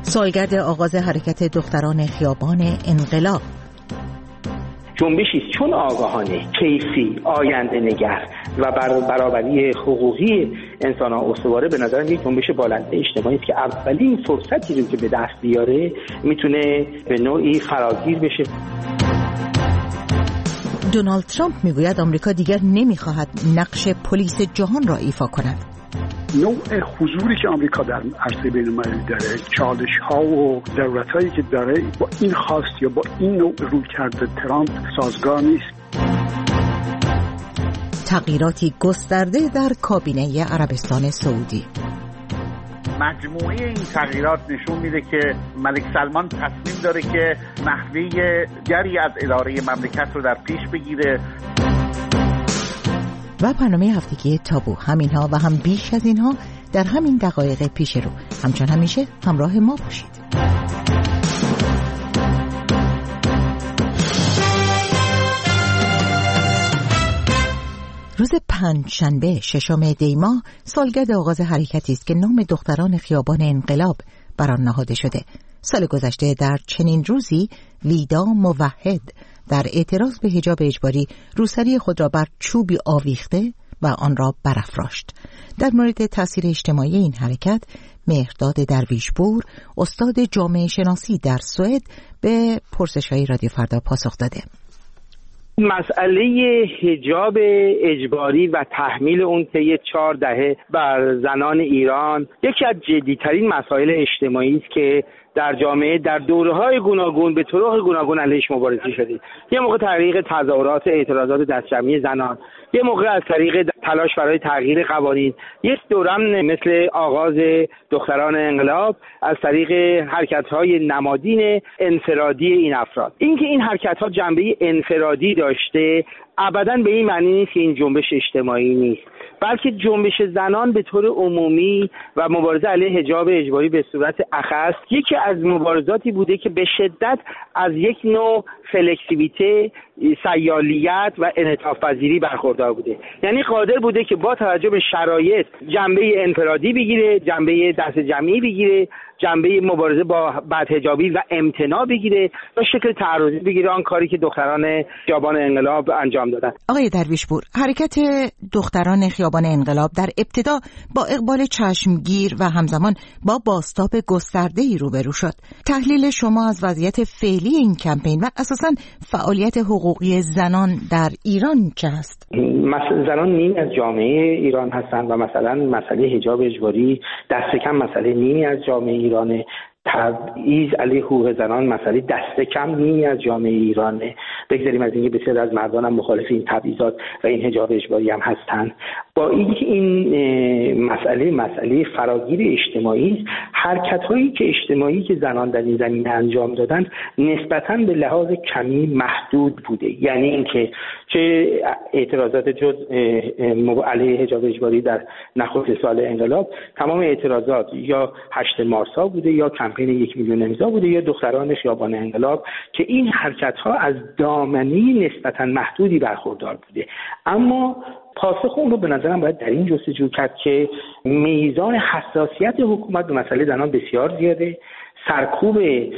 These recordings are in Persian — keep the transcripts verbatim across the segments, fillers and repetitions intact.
سالگرد آغاز حرکت دختران خیابان انقلاب. جنبشی چون آگاهانه، کیفی، آینده نگر و بر برابری حقوقی انسان‌ها استواره به نظر یک جنبش بالنده اجتماعی است که اولین فرصتی رو که به دست بیاره میتونه به نوعی فراگیر بشه. دونالد ترامپ میگوید آمریکا دیگر نمیخواهد نقش پلیس جهان را ایفا کند. نوع حضوری که آمریکا در عرصه بین‌المللی داره، چالش‌ها و ضرورت‌هایی که داره با این خواست یا با این نوع رویکرد ترامپ سازگار نیست. تغییراتی گسترده در کابینه عربستان سعودی. مجموعه این تغییرات نشون میده که ملک سلمان تصمیم داره که نحوه دیگری از اداره مملکت رو در پیش بگیره. و برنامه هفتگی تابو، همینها و هم بیش از اینها در همین دقایق پیش رو. همچون همیشه همراه ما باشید. روز پنجشنبه ششم دی ماه سالگرد آغاز حرکتی است که نام دختران خیابان انقلاب بر آن نهاده شده. سال گذشته در چنین روزی ویدا موحد در اعتراض به حجاب اجباری روسری خود را بر چوبی آویخته و آن را برافراشت. در مورد تاثیر اجتماعی این حرکت مهرداد درویشپور، استاد جامعه شناسی در سوئد، به پرسش‌های رادیو فردا پاسخ داده. مسئله حجاب اجباری و تحمیل اون طی چهار دهه بر زنان ایران یکی از جدی‌ترین مسائل اجتماعی است که در جامعه در دوره‌های گوناگون به طرق گوناگون علیهش مبارزه شده. یه موقع طریق تظاهرات اعتراضات دستجمعی زنان، یه موقع از طریق تلاش برای تغییر قوانین، یک دورم مثل آغاز دختران انقلاب از طریق حرکت‌های نمادین انفرادی این افراد. اینکه این حرکت‌ها جنبه انفرادی داشته ابداً به این معنی نیست که این جنبش اجتماعی نیست، بلکه جنبش زنان به طور عمومی و مبارزه علیه حجاب اجباری به صورت اخص یکی از مبارزاتی بوده که به شدت از یک نوع فلکسیبیته، سیالیت و انعطاف پذیری برخوردار بوده. یعنی قادر بوده که با توجه به شرایط جنبه انفرادی بگیره، جنبه دست جمعی بگیره، جنبه مبارزه با بدحجابی و امتناع بگیره و شکل تعرضی بگیره، آن کاری که دختران خیابان انقلاب انجام دادن. آقای درویشپور، حرکت دختران خیابان انقلاب در ابتدا با اقبال چشمگیر و همزمان با بازتاب گسترده‌ای روبرو شد. تحلیل شما از وضعیت فعلی این کمپین و اساساً فعالیت حقوقی زنان در ایران چه است؟ زنان نیمی از جامعه ایران هستند و مثلا مسئله حجاب اجباری دست کم مسئله نیمی از جامعه ایرانه. تبعیض علیه حقوق زنان مسئله دست کم نیمی از جامعه ایرانه. بگذاریم از اینکه بسیار از مردان هم مخالف این تبعیضات و این حجاب اجباری هم هستند. با اینکه این مسئله مسئله فراگیر اجتماعی، حرکت‌هایی که اجتماعی که زنان در این زمینه انجام دادند نسبتاً به لحاظ کمی محدود بوده. یعنی اینکه چه اعتراضات جز علیه حجاب اجباری در نخست سال انقلاب، تمام اعتراضات یا هشت مارسا بوده یا کمپین یک میلیون امضا بوده یا دختران خیابان انقلاب، که این حرکت‌ها از دامنه نسبتاً محدودی برخوردار بوده. اما پاسخ اون رو به نظرم باید در این جستجو کرد که میزان حساسیت حکومت به مسئله زنان بسیار زیاده، سرکوب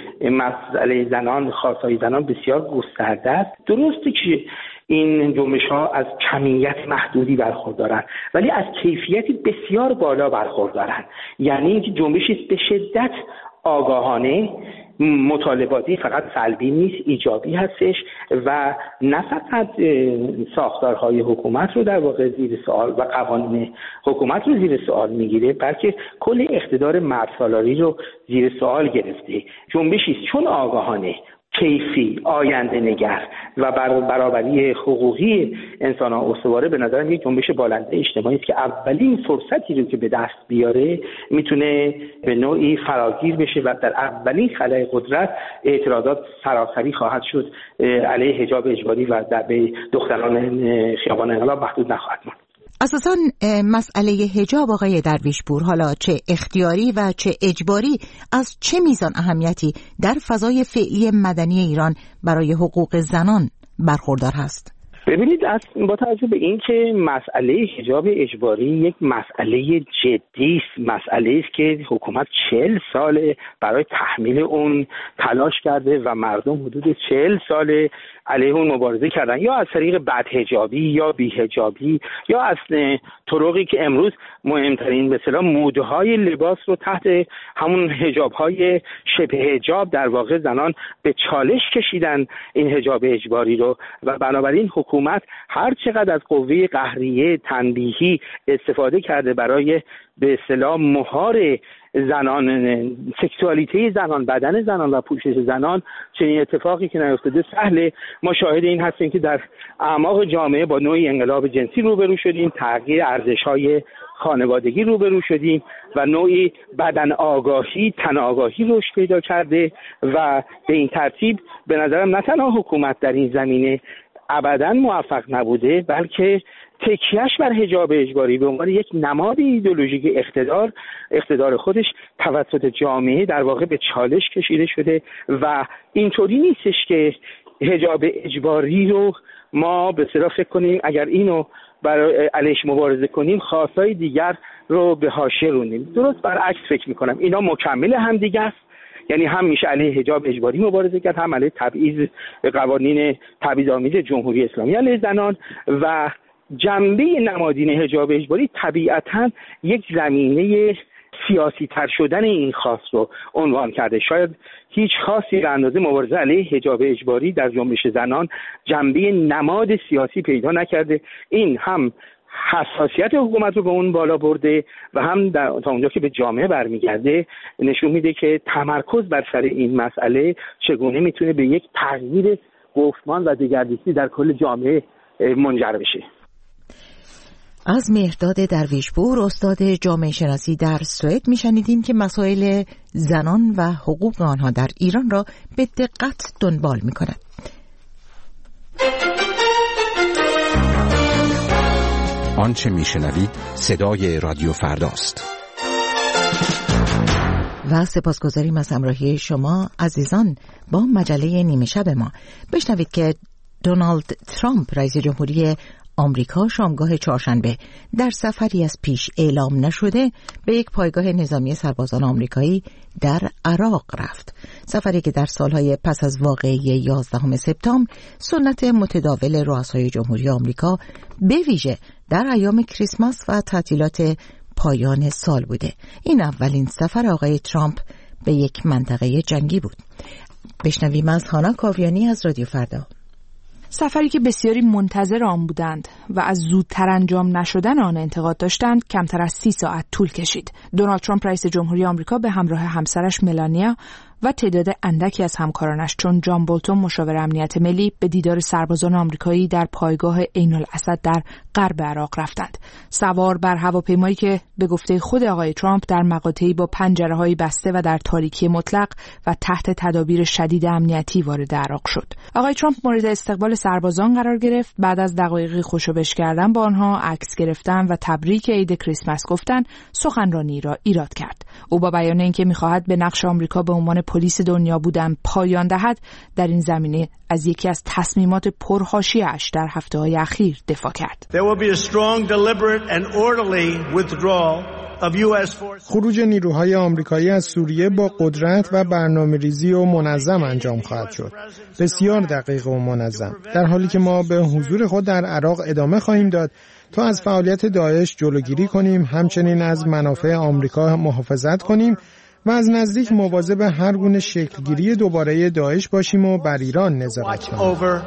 مسئله زنان، خواستهای زنان بسیار گسترده است. درسته که این جنبش‌ها از کمیت محدودی برخوردارن ولی از کیفیتی بسیار بالا برخوردارن. یعنی اینکه جنبشی به شدت آگاهانه، مطالباتی، فقط سلبی نیست، ایجابی هستش و نه فقط ساختارهای حکومت رو در واقع زیر سوال و قوانین حکومت رو زیر سوال میگیره، بلکه کل اقتدار مردسالاری رو زیر سوال گرفته. جنبشی چون آگاهانه، کیفی، آینده نگر و بر برابری حقوقی انسان‌ها استواره به نظر یک جنبش بالنده اجتماعی است که اولین فرصتی رو که به دست بیاره میتونه به نوعی فراگیر بشه و در اولین خلأ قدرت اعتراضات سراسری خواهد شد علیه حجاب اجباری و در به دختران خیابان انقلاب محدود نخواهد ماند. اساساً مسئله حجاب آقای درویشپور، حالا چه اختیاری و چه اجباری، از چه میزان اهمیتی در فضای فعلی مدنی ایران برای حقوق زنان برخوردار هست؟ ببینید، از با توجه به این که مسئله حجاب اجباری یک مسئله جدی است، مسئله است که حکومت چهل سال برای تحمیل اون تلاش کرده و مردم حدود چهل سال علیه اون مبارزه کردن، یا از طریق بدحجابی یا بی‌حجابی یا از طرقی که امروز مهمترین به اصطلاح مودهای لباس رو تحت همون حجاب‌های شبه حجاب در واقع زنان به چالش کشیدن این حجاب اجباری رو، و بنابراین حکومت هر چقدر از قوه قهریه تنبیهی استفاده کرده برای به اصطلاح مهار زنان، سکسوالیته زنان، بدن زنان و پوشش زنان، چنین اتفاقی که نیفتاده سهله. ما شاهد این هستیم که در اعماق جامعه با نوعی انقلاب جنسی روبرو شدیم، تغییر ارزش‌های خانوادگی روبرو شدیم و نوعی بدن آگاهی، تن آگاهی رشد پیدا کرده و به این ترتیب به نظرم نه تنها حکومت در این زمینه ابداً موفق نبوده، بلکه تکیهش بر حجاب اجباری به عنوان یک نماد ایدئولوژیک اقتدار اقتدار خودش توسط جامعه در واقع به چالش کشیده شده و اینطوری نیستش که حجاب اجباری رو ما به اصطلاح فکر کنیم اگر اینو برای علیش مبارزه کنیم خواستای دیگر رو به حاشیه روندیم. درست برعکس فکر میکنم، اینا مکمل هم دیگه است. یعنی هم میشه علیه حجاب اجباری مبارزه کرد، هم علیه تبعیض به قوانین تبعیض‌آمیز جمهوری اسلامی علیه زنان، و جنبه نمادین حجاب اجباری طبیعتاً یک زمینه سیاسی تر شدن این خواست رو عنوان کرده. شاید هیچ خاصی به اندازه مبارزه علیه حجاب اجباری در جنبش زنان جنبه نماد سیاسی پیدا نکرده. این هم حساسیت حکومت رو به اون بالا برده و هم در تا اونجا که به جامعه برمیگرده نشون میده که تمرکز بر سر این مسئله چگونه میتونه به یک تغییر گفتمان و دگردیسی در کل جامعه منجر بشه. از مهرداد درویشپور، استاد جامعه شناسی در سوئد، میشنیدیم که مسائل زنان و حقوق آنها در ایران را به دقت دنبال میکنند. آنچه میشنوید صدای رادیو فرداست. و سپاسگزاریم از همراهی شما عزیزان با مجله نیمه شب ما. بشنوید که دونالد ترامپ رئیس جمهوری آمریکا شامگاه چهارشنبه در سفری از پیش اعلام نشده به یک پایگاه نظامی سربازان آمریکایی در عراق رفت. سفری که در سالهای پس از واقعه یازدهم سپتامبر سنت متداول رؤسای جمهوری آمریکا به ویژه در ایام کریسمس و تعطیلات پایان سال بوده. این اولین سفر آقای ترامپ به یک منطقه جنگی بود. بشنویم از هانا کاویانی از رادیو فردا. سفری که بسیاری منتظر آن بودند و از زودتر انجام نشدن آن انتقاد داشتند کمتر از سی ساعت طول کشید. دونالد ترامپ رئیس جمهوری آمریکا به همراه همسرش ملانیا و تعداد اندکی از همکارانش چون جان بولتون مشاور امنیت ملی به دیدار سربازان آمریکایی در پایگاه عین الاسد در غرب عراق رفتند. سوار بر هواپیمایی که به گفته خود آقای ترامپ در مقاطعی با پنجره‌های بسته و در تاریکی مطلق و تحت تدابیر شدید امنیتی وارد عراق شد. آقای ترامپ مورد استقبال سربازان قرار گرفت. بعد از دقایقی خوشوبش کردن با آنها، عکس گرفتن و تبریک عید کریسمس گفتن، سخنرانی را ایراد کرد. او با بیان اینکه می‌خواهد به نقش آمریکا به عنوان پلیس دنیا بودن پایان دهد، در این زمینه از یکی از تصمیمات پرحاشیه‌اش در هفته‌های اخیر دفاع کرد. خروج نیروهای آمریکایی از سوریه با قدرت و برنامه‌ریزی و منظم انجام خواهد شد. بسیار دقیق و منظم. در حالی که ما به حضور خود در عراق ادامه خواهیم داد تا از فعالیت داعش جلوگیری کنیم، همچنین از منافع آمریکا محافظت کنیم و از نزدیک مواظب هر گونه شکلگیری دوباره داعش باشیم و بر ایران نظارت کنیم.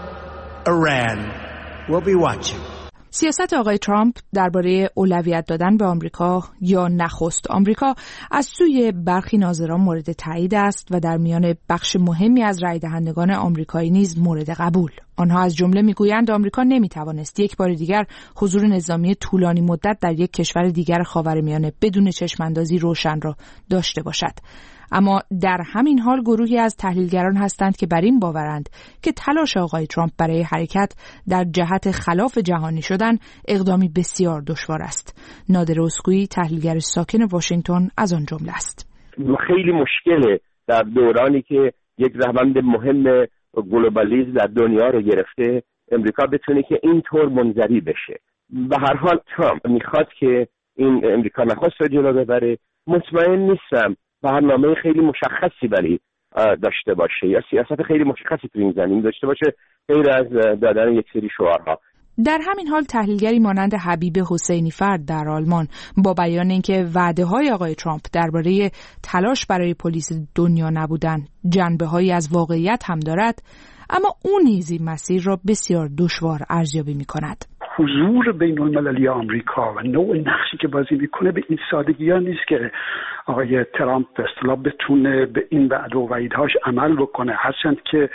سیاست آقای ترامپ درباره اولویت دادن به آمریکا یا نخست آمریکا از سوی برخی ناظران مورد تایید است و در میان بخش مهمی از رای دهندگان آمریکایی نیز مورد قبول. آنها از جمله میگویند آمریکا نمیتوانست یک بار دیگر حضور نظامی طولانی مدت در یک کشور دیگر خاورمیانه بدون چشماندازی روشن را داشته باشد. اما در همین حال گروهی از تحلیلگران هستند که بر این باورند که تلاش آقای ترامپ برای حرکت در جهت خلاف جهانی شدن اقدامی بسیار دشوار است. نادر اسکویی، تحلیلگر ساکن واشنگتن، از آن جمله است. خیلی مشکله در دورانی که یک روند مهم گلوبالیسم در دنیا رو گرفته امریکا بتونه که اینطور منزوی بشه. به هر حال ترامپ میخواد که این امریکا نخست رو جلو ببره. مطمئن نیستم برنامه خیلی مشخصی ولی داشته باشه یا سیاست خیلی مشخصی تو این زمین داشته باشه غیر از دادن یک سری شعارها. در همین حال تحلیلگری مانند حبیب حسینی فرد در آلمان با بیان اینکه وعده‌های آقای ترامپ درباره تلاش برای پلیس دنیا نبودن جنبه‌هایی از واقعیت هم دارد، اما او نیز این مسیر را بسیار دشوار ارزیابی می‌کند. حضور بین المللی آمریکا و نوع نقشی که بازی میکنه به این سادگی ها نیست که آقای ترامپ به اصطلاح بتونه به این وعده و وعیدهاش عمل بکنه، هرچند که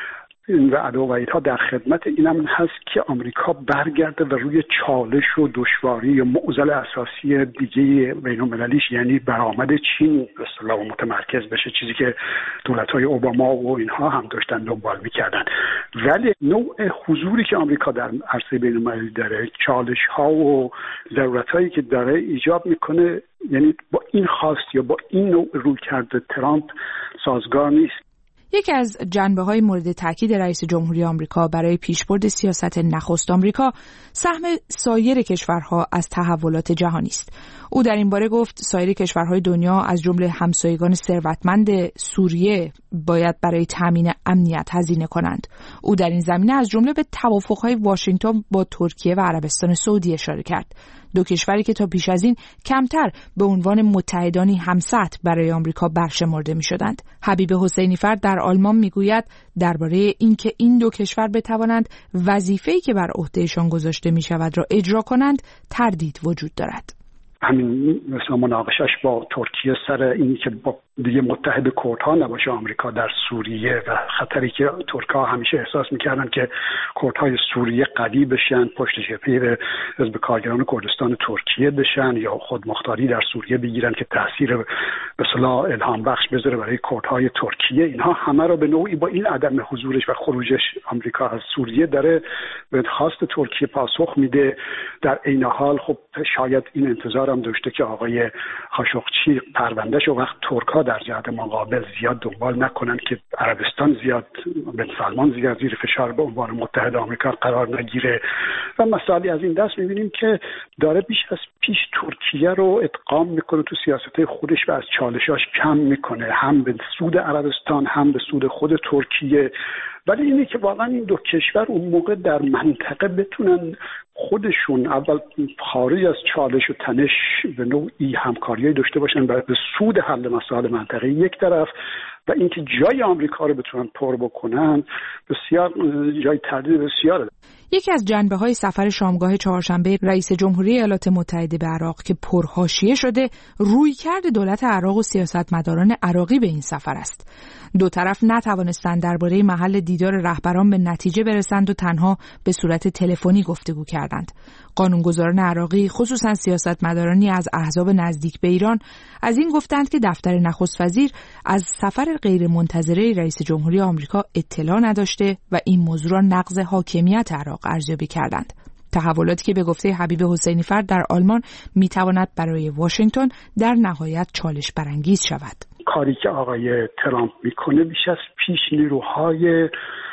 این وعده و وعیدها در خدمت اینم هست که آمریکا برگرده و روی چالش و دشواری و معضل اساسی دیگه بین المللیش یعنی برآمد چین به اصطلاح متمرکز بشه، چیزی که دولت‌های اوباما و اینها هم داشتن دنبال می‌کردن. ولی نوع حضوری که آمریکا در عرصه بین المللی داره، چالش‌ها و ضرورت‌هایی که داره ایجاب میکنه، یعنی با این خواست یا با این نوع رویکرد ترامپ سازگار نیست. یکی از جنبه‌های مورد تاکید رئیس جمهوری آمریکا برای پیشبرد سیاست نخست آمریکا سهم سایر کشورها از تحولات جهانی است. او در این باره گفت سایر کشورهای دنیا از جمله همسایگان ثروتمند سوریه باید برای تامین امنیت هزینه کنند. او در این زمینه از جمله به توافق‌های واشنگتن با ترکیه و عربستان سعودی اشاره کرد. دو کشوری که تا پیش از این کمتر به عنوان متحدانی همسطح برای آمریکا برشمرده می‌شدند. حبیب حسینی فرد در آلمان می‌گوید درباره اینکه این دو کشور بتوانند وظیفه‌ای که بر عهدهشان گذاشته می‌شود را اجرا کنند تردید وجود دارد. همین مثلا مناقشش با ترکیه سر اینی که با دیگه متحد کردها نباشه آمریکا در سوریه و خطری که ترک‌ها همیشه احساس می‌کردن که کردهای سوریه قوی بشن، پشت جبهه حزب کارگران کردستان ترکیه بشن یا خودمختاری در سوریه بگیرن که تاثیر به اصطلاح الهام بخش بذاره برای کردهای ترکیه. اینها همه رو به نوعی با این عدم حضورش و خروجش آمریکا از سوریه داره به خواست ترکیه پاسخ میده. در عین حال خب شاید این انتظار هم داشته که آقای خاشقچی پروندهشو وقت ترک‌ها در جهت مقابل زیاد دنبال نکنن که عربستان زیاد بن سلمان زیاد زیر فشار به عنوان متحد آمریکا قرار نگیره و مسائلی از این دست می‌بینیم که داره بیش از پیش ترکیه رو ادغام میکنه تو سیاست‌های خودش و از چالشاش کم میکنه، هم به سود عربستان هم به سود خود ترکیه. ولی اینه که واقعا این دو کشور اون موقع در منطقه بتونن خودشون اول خارج از چالش و تنش به نوعی همکاریایی داشته باشن برای به سود حل مسائل منطقه یک طرف و اینکه جای آمریکا رو بتونن پر بکنن بسیار جای تردید بسیاره. یکی از جنبه‌های سفر شامگاه چهارشنبه رئیس جمهوری ایالات متحده به عراق که پرحاشیه شده رویکرد دولت عراق و سیاستمداران عراقی به این سفر است. دو طرف نتوانستند درباره محل دیدار رهبران به نتیجه برسند و تنها به صورت تلفنی گفتگو کردند. قانونگذاران عراقی خصوصا سیاستمدارانی از احزاب نزدیک به ایران از این گفتند که دفتر نخست وزیر از سفر غیرمنتظره رئیس جمهوری آمریکا اطلاع نداشته و این موضوع را نقض حاکمیت عراق ارزیابی کردند. تحولاتی که به گفته حبیب حسینی فرد در آلمان میتواند برای واشنگتن در نهایت چالش برانگیز شود. کاری که آقای ترامپ میکنه بیش از پیش نیروهای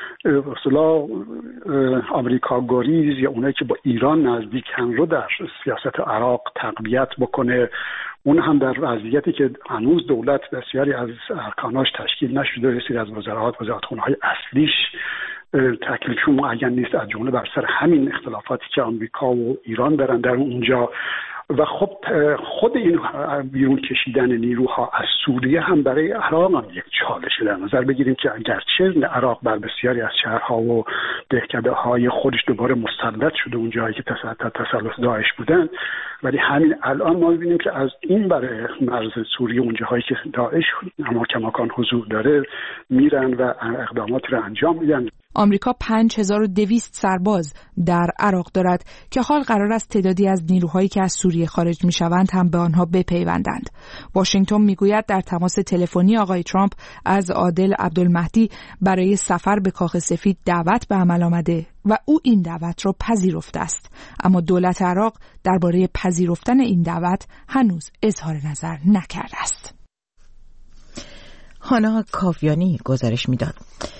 اصلا آمریکا گریز یا اونایی که با ایران نزدیکن رو در سیاست عراق تقویت بکنه، اون هم در وضعیتی که هنوز دولت بسیاری از ارکاناش تشکیل نشده، رسید از وزارات وزارتخونه‌های اصلیش تکلیفشون معین نیست، از جمله بر سر همین اختلافاتی که آمریکا و ایران دارن در اونجا. و خب خود این بیرون کشیدن نیروها از سوریه هم برای عراق هم یک چالشه. در نظر بگیریم که اگرچه عراق بر بسیاری از شهرها و دهکده‌های خودش دوباره مسلط شده اون جایی که تحت تسلط داعش بودن، ولی همین الان ما می‌بینیم که از این برای مرز سوریه اون جاهایی که داعش اما کماکان حضور داره میرن و اقداماتی رو انجام میدن. آمریکا پنج هزار و دویست سرباز در عراق دارد که حال قرار است تعدادی از نیروهایی که از سوریه خارج می‌شوند هم به آنها بپیوندند. واشنگتن میگوید در تماس تلفنی آقای ترامپ از عادل عبدالمهدی برای سفر به کاخ سفید دعوت به عمل آمده و او این دعوت را پذیرفته است، اما دولت عراق درباره پذیرفتن این دعوت هنوز اظهار نظر نکرده است. هانا کاویانی گزارش می‌داد.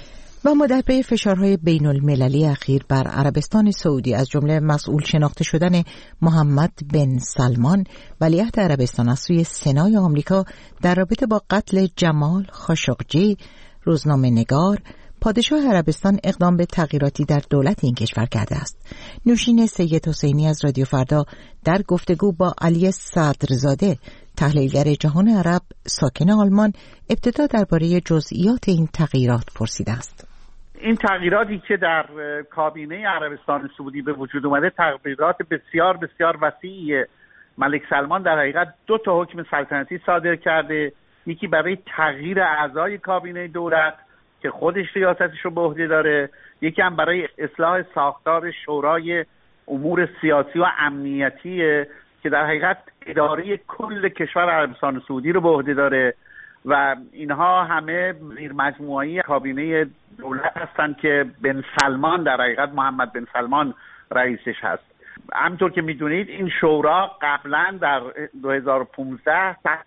و ما در پی فشارهای بین المللی اخیر بر عربستان سعودی از جمله مسئول شناخته شدن محمد بن سلمان ولیعهد عربستان از سوی سنای آمریکا در رابطه با قتل جمال خاشقجی روزنامه‌نگار پادشاه عربستان اقدام به تغییراتی در دولت این کشور کرده است. نوشین سید حسینی از رادیو فردا در گفتگو با علی صدرزاده تحلیلگر جهان عرب ساکن آلمان ابتدا درباره جزئیات این تغییرات پرسیده است. این تغییراتی که در کابینه عربستان سعودی به وجود اومده تغییرات بسیار بسیار وسیعیه. ملک سلمان در حقیقت دو تا حکم سلطنتی صادر کرده، یکی برای تغییر اعضای کابینه دولت که خودش ریاستش رو به عهده داره، یکی هم برای اصلاح ساختار شورای امور سیاسی و امنیتی که در حقیقت اداره کل کشور عربستان سعودی رو به عهده داره و اینها همه زیر مجموعه کابینه دولت هستند که بن سلمان در حقیقت محمد بن سلمان رئیسش هست. همونطور که میدونید این شورا قبلا در دو هزار و پانزده تحت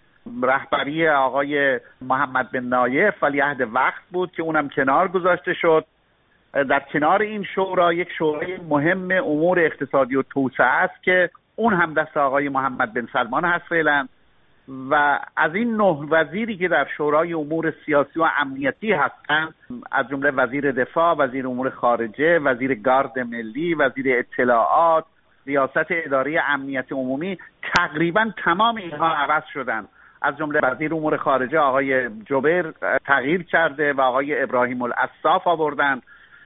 رهبری آقای محمد بن نایف ولیعهد وقت بود که اونم کنار گذاشته شد. در کنار این شورا یک شورای مهم امور اقتصادی و توسعه است که اون هم دست آقای محمد بن سلمان هست فعلا و از این نه وزیری که در شورای امور سیاسی و امنیتی هستند از جمله وزیر دفاع، وزیر امور خارجه، وزیر گارد ملی، وزیر اطلاعات، ریاست اداره امنیت عمومی، تقریبا تمام اینها عوض شدند. از جمله وزیر امور خارجه آقای جبیر تغییر کرده و آقای ابراهیم العصاف آوردن.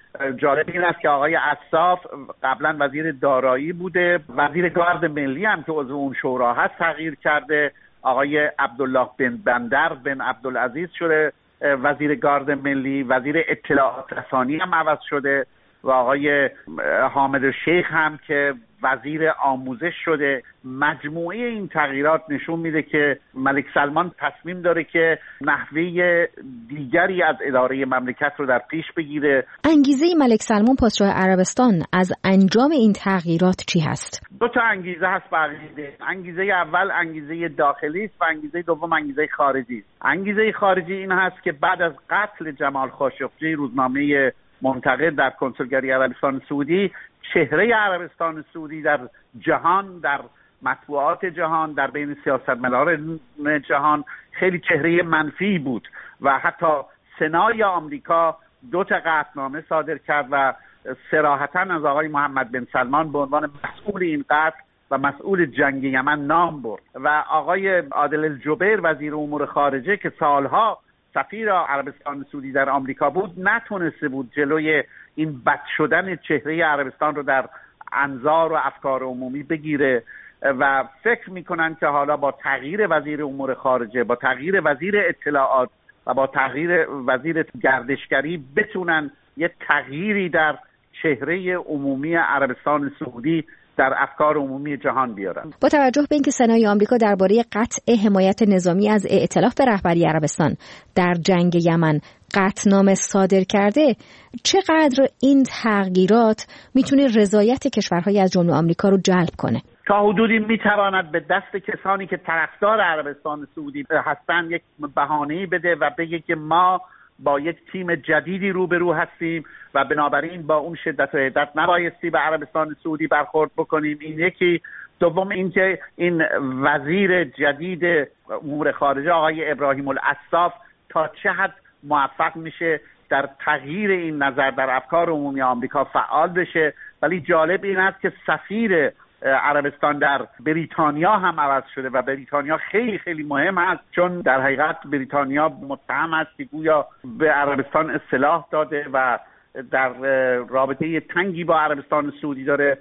جالب این است که آقای عصاف قبلا وزیر دارایی بوده، وزیر گارد ملی هم که عضو اون شورا هست تغییر کرده، آقای عبدالله بن بندر بن عبدالعزیز شده وزیر گارد ملی، وزیر اطلاعات رسانی هم عوض شده و آقای حامد الشیخ هم که وزیر آموزش شده. مجموعه این تغییرات نشون میده که ملک سلمان تصمیم داره که نحوه دیگری از اداره مملکت رو در پیش بگیره. انگیزه ملک سلمان پادشاه عربستان از انجام این تغییرات چی هست؟ دو تا انگیزه هست بقیده. انگیزه اول انگیزه داخلی است و انگیزه دوم انگیزه خارجی است. انگیزه خارجی این هست که بعد از قتل جمال خاشقجی روزنامه منتقد در کنسولگری عربستان سعودی، چهره عربستان سعودی در جهان، در مطبوعات جهان، در بین سیاستمداران جهان خیلی چهره منفی بود و حتی سنای آمریکا دو تا قطعنامه صادر کرد و صراحتاً از آقای محمد بن سلمان به عنوان مسئول این قتل و مسئول جنگ یمن نام برد و آقای عادل الجبیر وزیر امور خارجه که سالها سفیر عربستان سعودی در آمریکا بود نتونسته بود جلوی این بد شدن چهره عربستان رو در انظار و افکار عمومی بگیره و فکر میکنن که حالا با تغییر وزیر امور خارجه، با تغییر وزیر اطلاعات و با تغییر وزیر گردشگری بتونن یه تغییری در چهره عمومی عربستان سعودی در افکار عمومی جهان بیارن. با توجه به اینکه سنای آمریکا درباره قطع حمایت نظامی از ائتلاف به رهبری عربستان در جنگ یمن قطعنامه صادر کرده، چقدر این تغییرات میتونه رضایت کشورهای از جمله آمریکا رو جلب کنه؟ تا حدودی میتواند به دست کسانی که طرفدار عربستان سعودی هستند یک بهانه‌ای بده و بگه که ما با یک تیم جدیدی روبرو هستیم و بنابراین با اون شدت و حدت نبایستی به عربستان سعودی برخورد بکنیم. این یکی. دوم اینکه این وزیر جدید امور خارجه آقای ابراهیم العصاف تا چه حد موفق میشه در تغییر این نظر در افکار عمومی آمریکا فعال بشه. ولی جالب این است که سفیر عربستان در بریتانیا هم عوض شده و بریتانیا خیلی خیلی مهم است، چون در حقیقت بریتانیا متهم است که گویا به عربستان اصلاح داده و در رابطه تنگی با عربستان سعودی داره.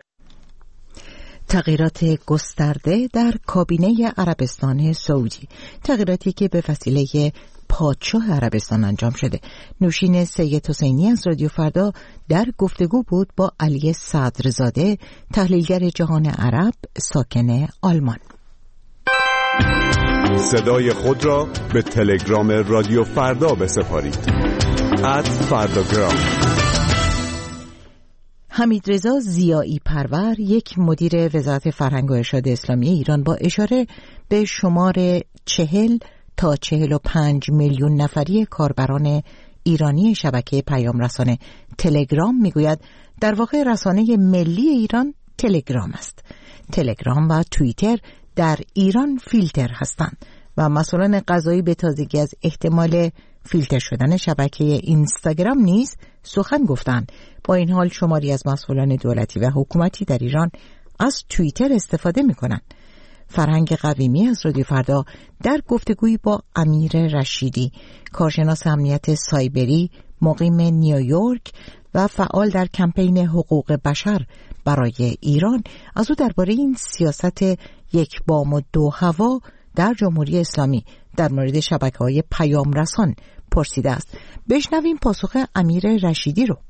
تغییرات گسترده در کابینه عربستان سعودی، تغییراتی که به وسیله پادشاه عربستان انجام شده. نوشین سید حسینی از رادیو فردا در گفتگو بود با علی صدرزاده تحلیلگر جهان عرب ساکن آلمان. صدای خود را به تلگرام رادیو فردا بسپارید. ات فرداگرام. حمیدرضا ضیایی پرور، یک مدیر وزارت فرهنگ و ارشاد اسلامی ایران، با اشاره به شمار چهل تا چهل و پنج میلیون نفری کاربران ایرانی شبکه پیام رسانه تلگرام میگوید در واقع رسانه ملی ایران تلگرام است. تلگرام و توییتر در ایران فیلتر هستند و مسئولان قضایی به تازگی از احتمال فیلتر شدن شبکه اینستاگرام نیز سخن گفتند. با این حال شماری از مسئولان دولتی و حکومتی در ایران از توییتر استفاده می‌کنند. فرهنگ قویمی از رادیو فردا در گفتگویی با امیر رشیدی، کارشناس امنیت سایبری مقیم نیویورک و فعال در کمپین حقوق بشر برای ایران، از او درباره این سیاست یک بام و دو هوا در جمهوری اسلامی در مورد شبکه‌های پیام رسان پرسیده است. بشنویم پاسخ امیر رشیدی رو.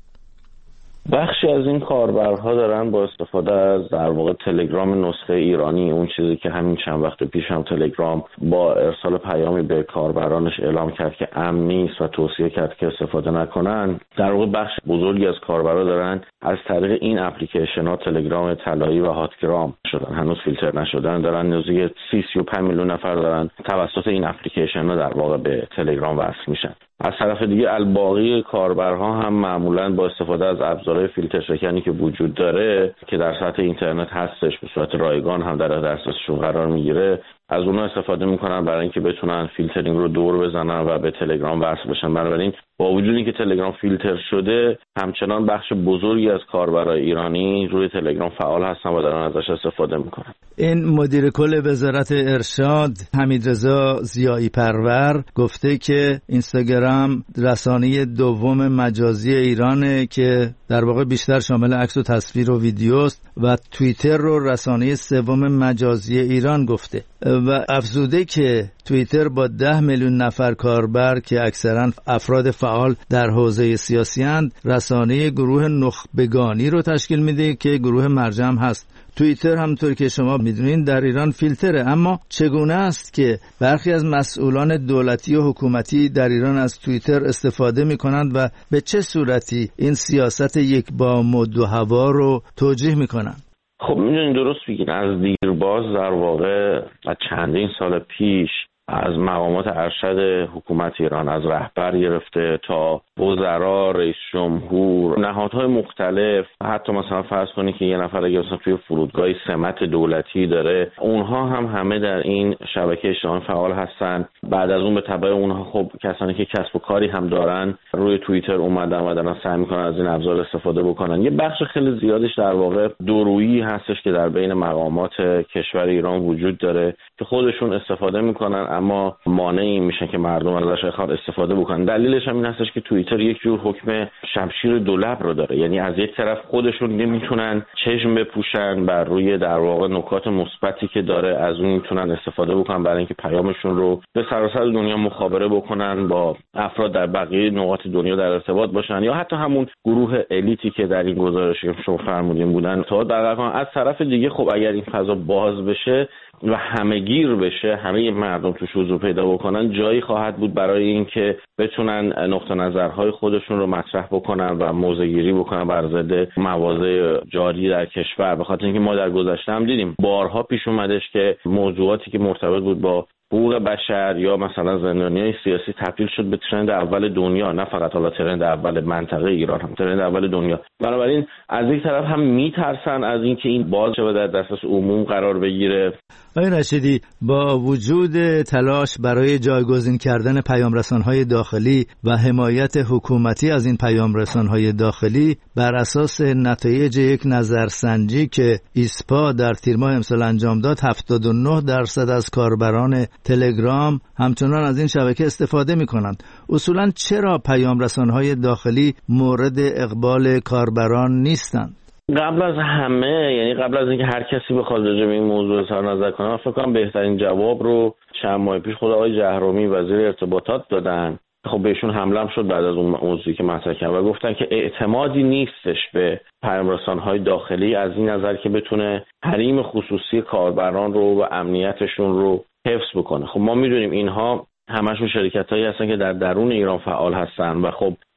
بخشی از این کاربرها دارن با استفاده از در واقع تلگرام نسخه ایرانی، اون چیزی که همین چند وقت پیش هم تلگرام با ارسال پیامی به کاربرانش اعلام کرد که امن نیست و توصیه کرد که استفاده نکنن، در واقع بخش بزرگی از کاربرا دارن از طریق این اپلیکیشن ها، تلگرام طلایی و هاتگرام شدن، هنوز فیلتر نشدن، دارن نزدیک سی سی و پنج میلیون نفر دارن توسط این اپلیکیشن ها در واقع به تلگرام وصل میشن. از طرف دیگه الباقی کاربرها هم معمولاً با استفاده از ابزارهای فیلتر شکنی که وجود داره که در سطح اینترنت هستش، به صورت رایگان هم در دسترسشون قرار میگیره، از اونها استفاده میکنن برای اینکه بتونن فیلترینگ رو دور بزنن و به تلگرام وصل بشن. بنابراین با وجود اینکه تلگرام فیلتر شده، همچنان بخش بزرگی از کاربرای ایرانی روی تلگرام فعال هستن و دارن ازش استفاده میکنن. این مدیر کل وزارت ارشاد حمیدرضا ضیایی پرور گفته که اینستاگرام رسانه دوم مجازی ایرانه که در واقع بیشتر شامل عکس و تصویر و ویدیوست و توییتر رو رسانه سوم مجازی ایران گفته و افزوده که توییتر با ده میلیون نفر کاربر که اکثرا افراد فعال در حوزه سیاسی اند، رسانه گروه نخبگانی رو تشکیل میده که گروه مرجع هست. توییتر همونطور که شما میدونین در ایران فیلتره، اما چگونه است که برخی از مسئولان دولتی و حکومتی در ایران از توییتر استفاده میکنند و به چه صورتی این سیاست یک بام و دو هوا رو توجیه میکنند؟ خب میدونین درست بگین، از دیرباز در واقع از چندین سال پیش از مقامات ارشد حکومت ایران، از رهبر گرفته تا وزرا، رئیس جمهور، نهادهای مختلف، حتی مثلا فرض کنید که یه نفر اگه مثلا توی فرودگاهی سمت دولتی داره، اونها هم همه در این شبکه اجتماعی فعال هستن. بعد از اون به تبع اونها خب کسانی که کسب و کاری هم دارن روی توییتر اومدن و دارن سعی میکنن از این ابزار استفاده بکنن. یه بخش خیلی زیادش در واقع دورویی هستش که در بین مقامات کشور ایران وجود داره که خودشون استفاده میکنن اما مانعی میشن که مردم ازش بخواد استفاده بکنن. دلیلش هم این هستش که توییتر یک جور حکم شمشیر دولب رو داره، یعنی از یک طرف خودشون نمیتونن چشم بپوشن بر روی در واقع نکات مثبتی که داره، از اون میتونن استفاده بکنن برای اینکه پیامشون رو به سراسر دنیا مخابره بکنن، با افراد در بقیه نقاط دنیا در ارتباط باشن یا حتی همون گروه الیتی که در این گزارشی که شما فرمودین بودن ارتباط برقرار کنن. از طرف دیگه خب اگر این فضا باز بشه و همه‌گیر بشه، همه مردم توش حضور پیدا بکنن، جایی خواهد بود برای اینکه بتونن نقطه نظرهای خودشون رو مطرح بکنن و موضع‌گیری بکنن بر ضد مواضع جاری در کشور. به خاطر اینکه ما در گذشته هم دیدیم بارها پیش اومدش که موضوعاتی که مرتبط بود با حقوق بشر یا مثلا زندانیای سیاسی تبدیل شد به ترند اول دنیا، نه فقط حالا ترند اول منطقه ایران، هم ترند اول دنیا. بنابراین از یک طرف هم میترسن از اینکه این باز شه و در دسترس عموم قرار بگیره. آقای رشیدی، با وجود تلاش برای جایگزین کردن پیامرسان‌های داخلی و حمایت حکومتی از این پیامرسان‌های داخلی، بر اساس نتایج یک نظرسنجی که ایسپا در تیر ماه امسال انجام داد، هفتاد و نه درصد از کاربران تلگرام همچنان از این شبکه استفاده می‌کنند. اصولاً چرا پیامرسان‌های داخلی مورد اقبال کاربران نیستند؟ قبل از همه، یعنی قبل از اینکه هر کسی بخواد راجع به این موضوع اظهار نظر کنه، فکر کنم بهترین جواب رو چند ماه پیش خود آقای جهرومی وزیر ارتباطات دادن. خب بهشون حمله هم شد بعد از اون موضوعی که مطرح کردن و گفتن که اعتمادی نیستش به پیامرسان‌های داخلی از این نظر که بتونه حریم خصوصی کاربران رو و امنیتشون رو حفظ بکنه. خب ما میدونیم اینها همشون شرکتایی هستن که در درون ایران فعال هستن و خب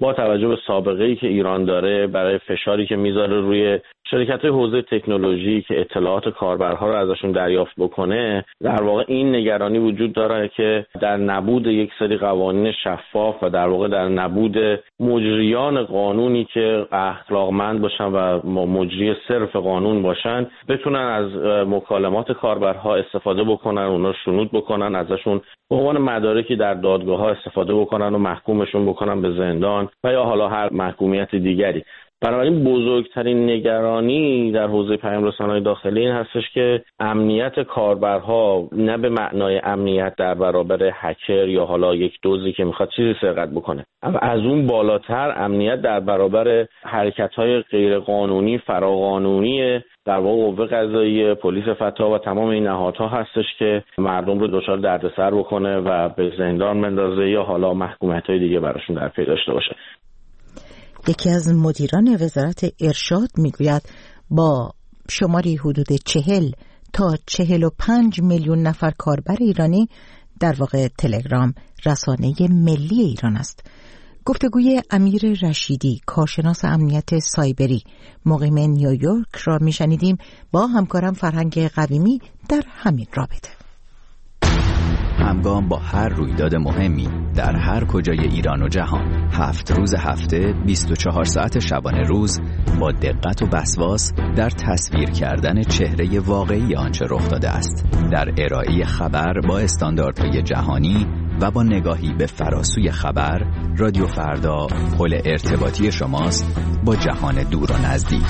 با توجه به سابقه‌ای که ایران داره برای فشاری که میذاره روی شرکت‌های حوزه تکنولوژی که اطلاعات کاربرها رو ازشون دریافت بکنه، در واقع این نگرانی وجود داره که در نبود یک سری قوانین شفاف و در واقع در نبود مجریان قانونی که اخلاقمند باشن و مجری صرف قانون باشن، بتونن از مکالمات کاربرها استفاده بکنن، اونا شنود بکنن، ازشون به عنوان مدارکی در دادگاه‌ها استفاده بکنن و محکومشون بکنن به زندان و یا حالا هر محکومیت دیگری. بنابراین بزرگترین نگرانی در حوزه پیام رسانه‌های داخلی این هستش که امنیت کاربرها نه به معنای امنیت در برابر هکر یا حالا یک دزدی که میخواد چیزی سرقت بکنه، اما از اون بالاتر امنیت در برابر حرکت‌های غیرقانونی، فراقانونی در واقع قوه قضاییه، پلیس فتا و تمام این نهادها هستش که مردم رو دچار دردسر بکنه و به زندان بندازه یا حالا محکومیت‌های دیگه براشون در پی داشته باشه. یکی از مدیران وزارت ارشاد میگوید با شماری حدود چهل تا چهل و پنج میلیون نفر کاربر ایرانی در واقع تلگرام رسانه ملی ایران است. گفتگوی امیر رشیدی، کارشناس امنیت سایبری مقیم نیویورک را میشنیدیم با همکارم فرهنگ قویمی در همین رابطه. همگام با هر رویداد مهمی در هر کجای ایران و جهان، هفت روز هفته، بیست و چهار ساعت شبانه روز، با دقت و وسواس در تصویر کردن چهره واقعی آنچه رخ داده است، در ارائه خبر با استانداردهای جهانی و با نگاهی به فراسوی خبر، رادیو فردا پل ارتباطی شماست با جهان دور و نزدیک.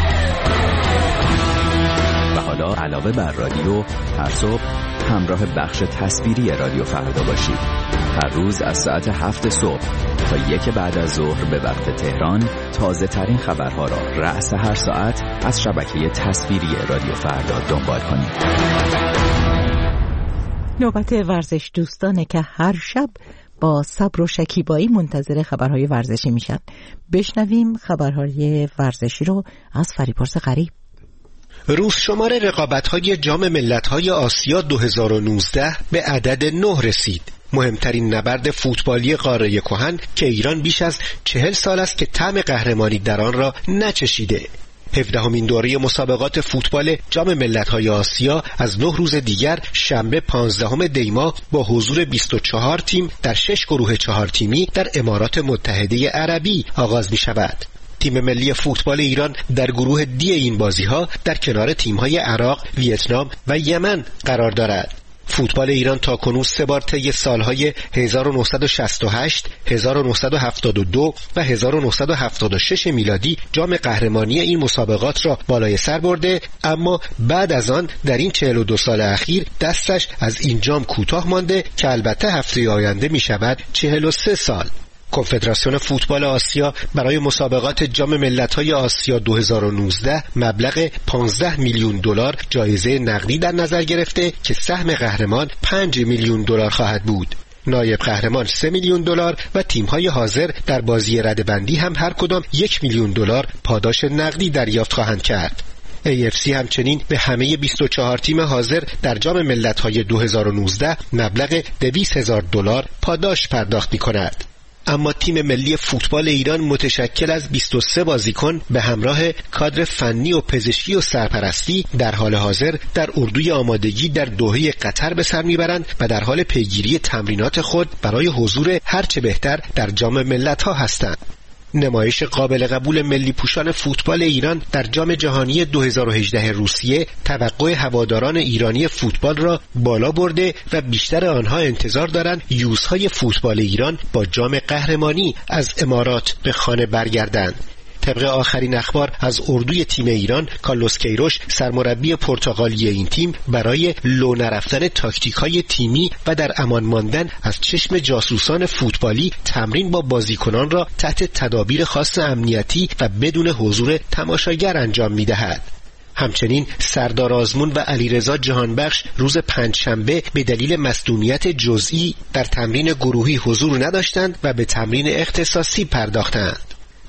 و حالا علاوه بر رادیو، هر صبح همراه بخش تصویری رادیو فردا باشید. هر روز از ساعت هفت صبح تا یک بعد از ظهر به وقت تهران تازه ترین خبرها را رأس هر ساعت از شبکه تصویری رادیو فردا دنبال کنید. نوبت ورزش دوستانه که هر شب با صبر و شکیبایی منتظر خبرهای ورزشی میشن. بشنویم خبرهای ورزشی رو از فریپرس غریب. روز شمار رقابت‌های جام ملت‌های آسیا دو هزار و نوزده به عدد نه رسید. مهمترین نبرد فوتبالی قاره کهن که ایران بیش از چهل سال است که طعم قهرمانی در آن را نچشیده. هفدهمین دوره مسابقات فوتبال جام ملت‌های آسیا از نه روز دیگر شنبه پانزدهم دی ماه با حضور بیست و چهار تیم در شش گروه چهار تیمی در امارات متحده عربی آغاز می‌شود. تیم ملی فوتبال ایران در گروه دی این بازی‌ها در کنار تیم‌های عراق، ویتنام و یمن قرار دارد. فوتبال ایران تاکنون سه بار طی سالهای هزار و نهصد و شصت و هشت، هزار و نهصد و هفتاد و دو و هزار و نهصد و هفتاد و شش میلادی جام قهرمانی این مسابقات را بالای سر برده، اما بعد از آن در این چهل و دو سال اخیر دستش از این جام کوتاه مانده که البته هفته آینده می شود چهل و سه سال. کنفدراسیون فوتبال آسیا برای مسابقات جام ملت‌های آسیا دو هزار و نوزده مبلغ پانزده میلیون دلار جایزه نقدی در نظر گرفته که سهم قهرمان پنج میلیون دلار خواهد بود. نایب قهرمان سه میلیون دلار و تیم‌های حاضر در بازی رده‌بندی هم هر کدام یک میلیون دلار پاداش نقدی دریافت خواهند کرد. ای اف سی همچنین به همه بیست و چهار تیم حاضر در جام ملت‌های دو هزار و نوزده مبلغ دویست هزار دلار پاداش پرداخت می‌کند. اما تیم ملی فوتبال ایران متشکل از بیست و سه بازیکن به همراه کادر فنی و پزشکی و سرپرستی در حال حاضر در اردوی آمادگی در دوحه قطر به سر میبرند و در حال پیگیری تمرینات خود برای حضور هرچه بهتر در جام ملت‌ها هستند. نمایش قابل قبول ملی پوشان فوتبال ایران در جام جهانی دو هزار و هجده روسیه توقع هواداران ایرانی فوتبال را بالا برده و بیشتر آنها انتظار دارند یوزهای فوتبال ایران با جام قهرمانی از امارات به خانه برگردند. طبق آخرین اخبار از اردوی تیم ایران، کارلوس کیروش سرمربی پرتغالی این تیم برای لو نرفتن تاکتیک‌های تیمی و در امان ماندن از چشم جاسوسان فوتبالی تمرین با بازیکنان را تحت تدابیر خاص امنیتی و بدون حضور تماشاگر انجام می‌دهد. همچنین سردار آزمون و علیرضا جهانبخش روز پنجشنبه به دلیل مصدومیت جزئی در تمرین گروهی حضور نداشتند و به تمرین اختصاصی پرداختند.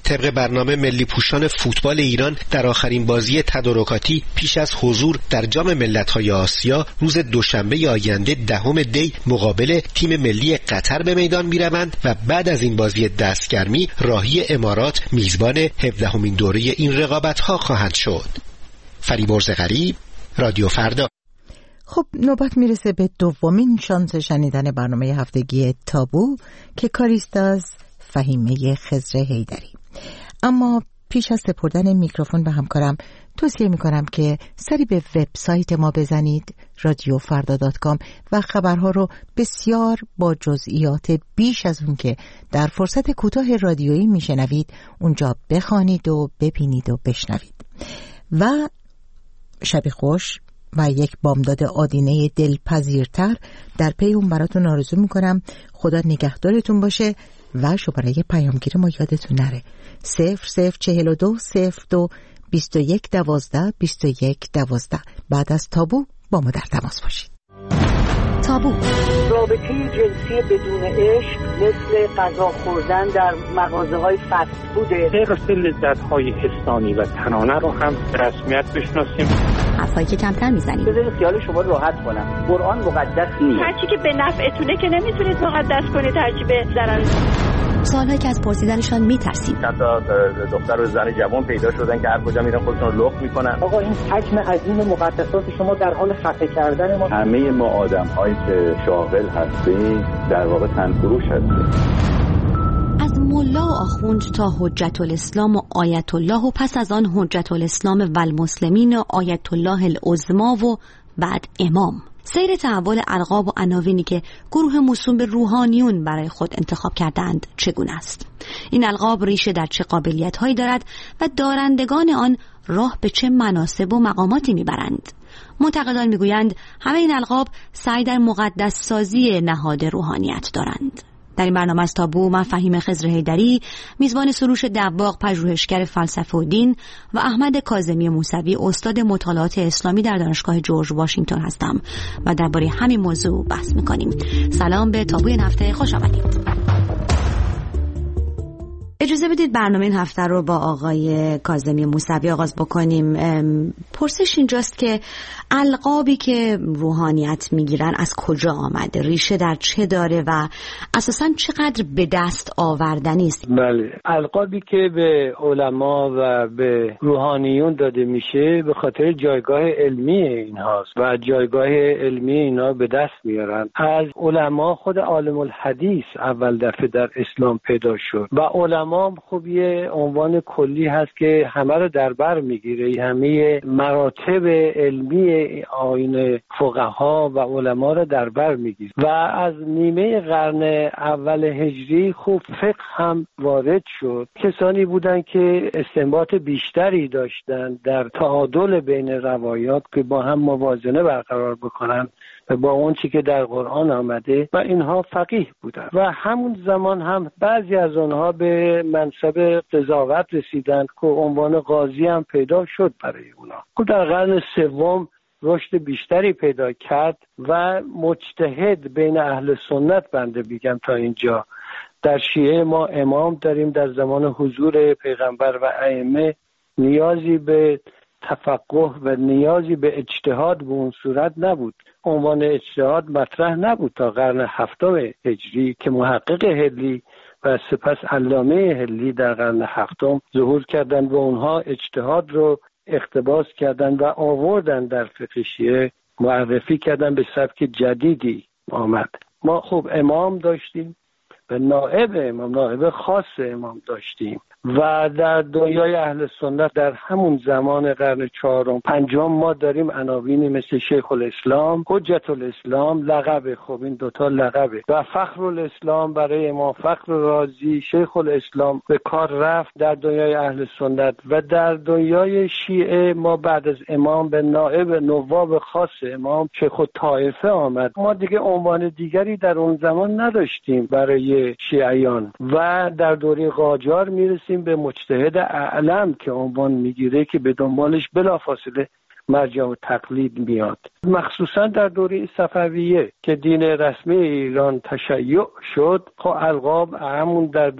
طبق برنامه ملی پوشان فوتبال ایران در آخرین بازی تدارکاتی پیش از حضور در جام ملت‌های آسیا روز دوشنبه آینده دهم دی مقابل تیم ملی قطر به میدان می‌روند و بعد از این بازی دستگرمی راهی امارات میزبان هفدهمین دوره این رقابت‌ها خواهند شد. فریبرز غریب، رادیو فردا. خب نوبت میرسه به دومین شانس شنیدن برنامه هفتگی تابو که کاریست از فهیمه خضر حیدری. اما پیش از سپردن میکروفون به همکارم توصیه میکنم که سری به وبسایت ما بزنید رادیو فردا دات کام و خبرها رو بسیار با جزئیات بیش از اون که در فرصت کوتاه رادیویی میشنوید اونجا بخوانید و ببینید و بشنوید. و شبی خوش و یک بامداد آدینه دلپذیرتر در پی اون براتون آرزو میکنم. خدا نگهدارتون باشه و شماره پیامگیر ما یادتون نره صفر صفر چهل و دو صفر دو بیست و یک دوازده بیست و یک دوازده. بعد از تابو با ما در تماس باشید. تابو رابطه جنسی بدون عشق مثل غذا خوردن در مغازه‌های فست فوده. حفظ لذت‌های حسانی و تنانه رو هم به رسمیت بشناسیم. حرفایی که کمتر میزنیم. بذارید خیال شما راحت کنم. قرآن مقدس نیست. هرچی که به نفعتونه که نمیتونید مقدس کنید، هرچی به ضرر. سوالایی که از پرسیدنشان میترسیم. حتی دختر و زن جوان پیدا شدن که هر کجا میرن خودشون رو لخت میکنن. آقا این حجم عظیم مقدسات شما در حال خفه کردن ما. همه ما آدم‌هایی که شاغل هستیم در واقع تنفروش هستیم. از ملا و آخوند تا حجت الاسلام و آیت الله و پس از آن حجت الاسلام و المسلمین و آیت الله العظما و بعد امام. سیر تحول القاب و عناوینی که گروه موسوم به روحانیون برای خود انتخاب کردند چگونه است؟ این القاب ریشه در چه قابلیت‌هایی دارد و دارندگان آن راه به چه مناصب و مقاماتی میبرند؟ معتقدان میگویند همه این القاب سعی در مقدس سازی نهاد روحانیت دارند. در این برنامه از تابو من فهیمه خضر حیدری میزبان سروش دباغ پژوهشگر فلسفه و دین و احمد کاظمی موسوی استاد مطالعات اسلامی در دانشگاه جورج واشنگتن هستم و درباره همین موضوع بحث میکنیم. سلام به تابوی این هفته، خوش آمدید. اجازه بدید برنامه این هفته رو با آقای کاظمی موسوی آغاز بکنیم. پرسش اینجاست که القابی که روحانیت میگیرن از کجا آمده؟ ریشه در چه داره و اساساً چقدر به دست آوردنی است؟ بله، القابی که به علما و به روحانیون داده میشه به خاطر جایگاه علمی اینهاست و جایگاه علمی اینا به دست میارن. از علما خود عالم الحدیث اول دفعه در اسلام پیدا شد و علما خب یه عنوان کلی هست که همه رو در بر میگیره، همه مراتب علمی آیین فقها و علما رو در بر میگیره و از نیمه قرن اول هجری خوب فقه هم وارد شد. کسانی بودن که استنباط بیشتری داشتن در تعادل بین روایات که با هم موازنه برقرار بکنن و با اون چی که در قرآن آمده و اینها فقیه بودن و همون زمان هم بعضی از اونها به منصب قضاوت رسیدند که عنوان قاضی هم پیدا شد برای اونها. خب در قرن سوم رشد بیشتری پیدا کرد و مجتهد بین اهل سنت بنده بگم تا اینجا. در شیعه ما امام داریم، در زمان حضور پیغمبر و ائمه نیازی به تفقه و نیازی به اجتهاد به اون صورت نبود. عنوان اجتهاد مطرح نبود تا قرن هفتم هجری که محقق هلی و سپس علامه هلی در قرن هفتم ظهور کردند و اونها اجتهاد رو اقتباس کردند و آوردن در فقه شیعه، معرفی کردن به سبک جدیدی آمد. ما خوب امام داشتیم و نائب امام، نائب خاص امام داشتیم و در دنیای اهل سنت در همون زمان قرن چهارم پنجم ما داریم عناوینی مثل شیخ الاسلام، حجت الاسلام، لقب. خب این دوتا لقبه و فخر الاسلام برای امام فخر رازی. شیخ الاسلام به کار رفت در دنیای اهل سنت و در دنیای شیعه ما بعد از امام به نائب نواب خاص امام شیخ الطائفه آمد. ما دیگه عنوان دیگری در اون زمان نداشتیم برای شیعیان و در دوره قاجار میرسیم به مجتهد اعلم که عنوان میگیره که به دنبالش بلافاصله مرجع و تقلید میاد. مخصوصا در دوره صفویه که دین رسمی ایران تشیع شد، خب القاب همون در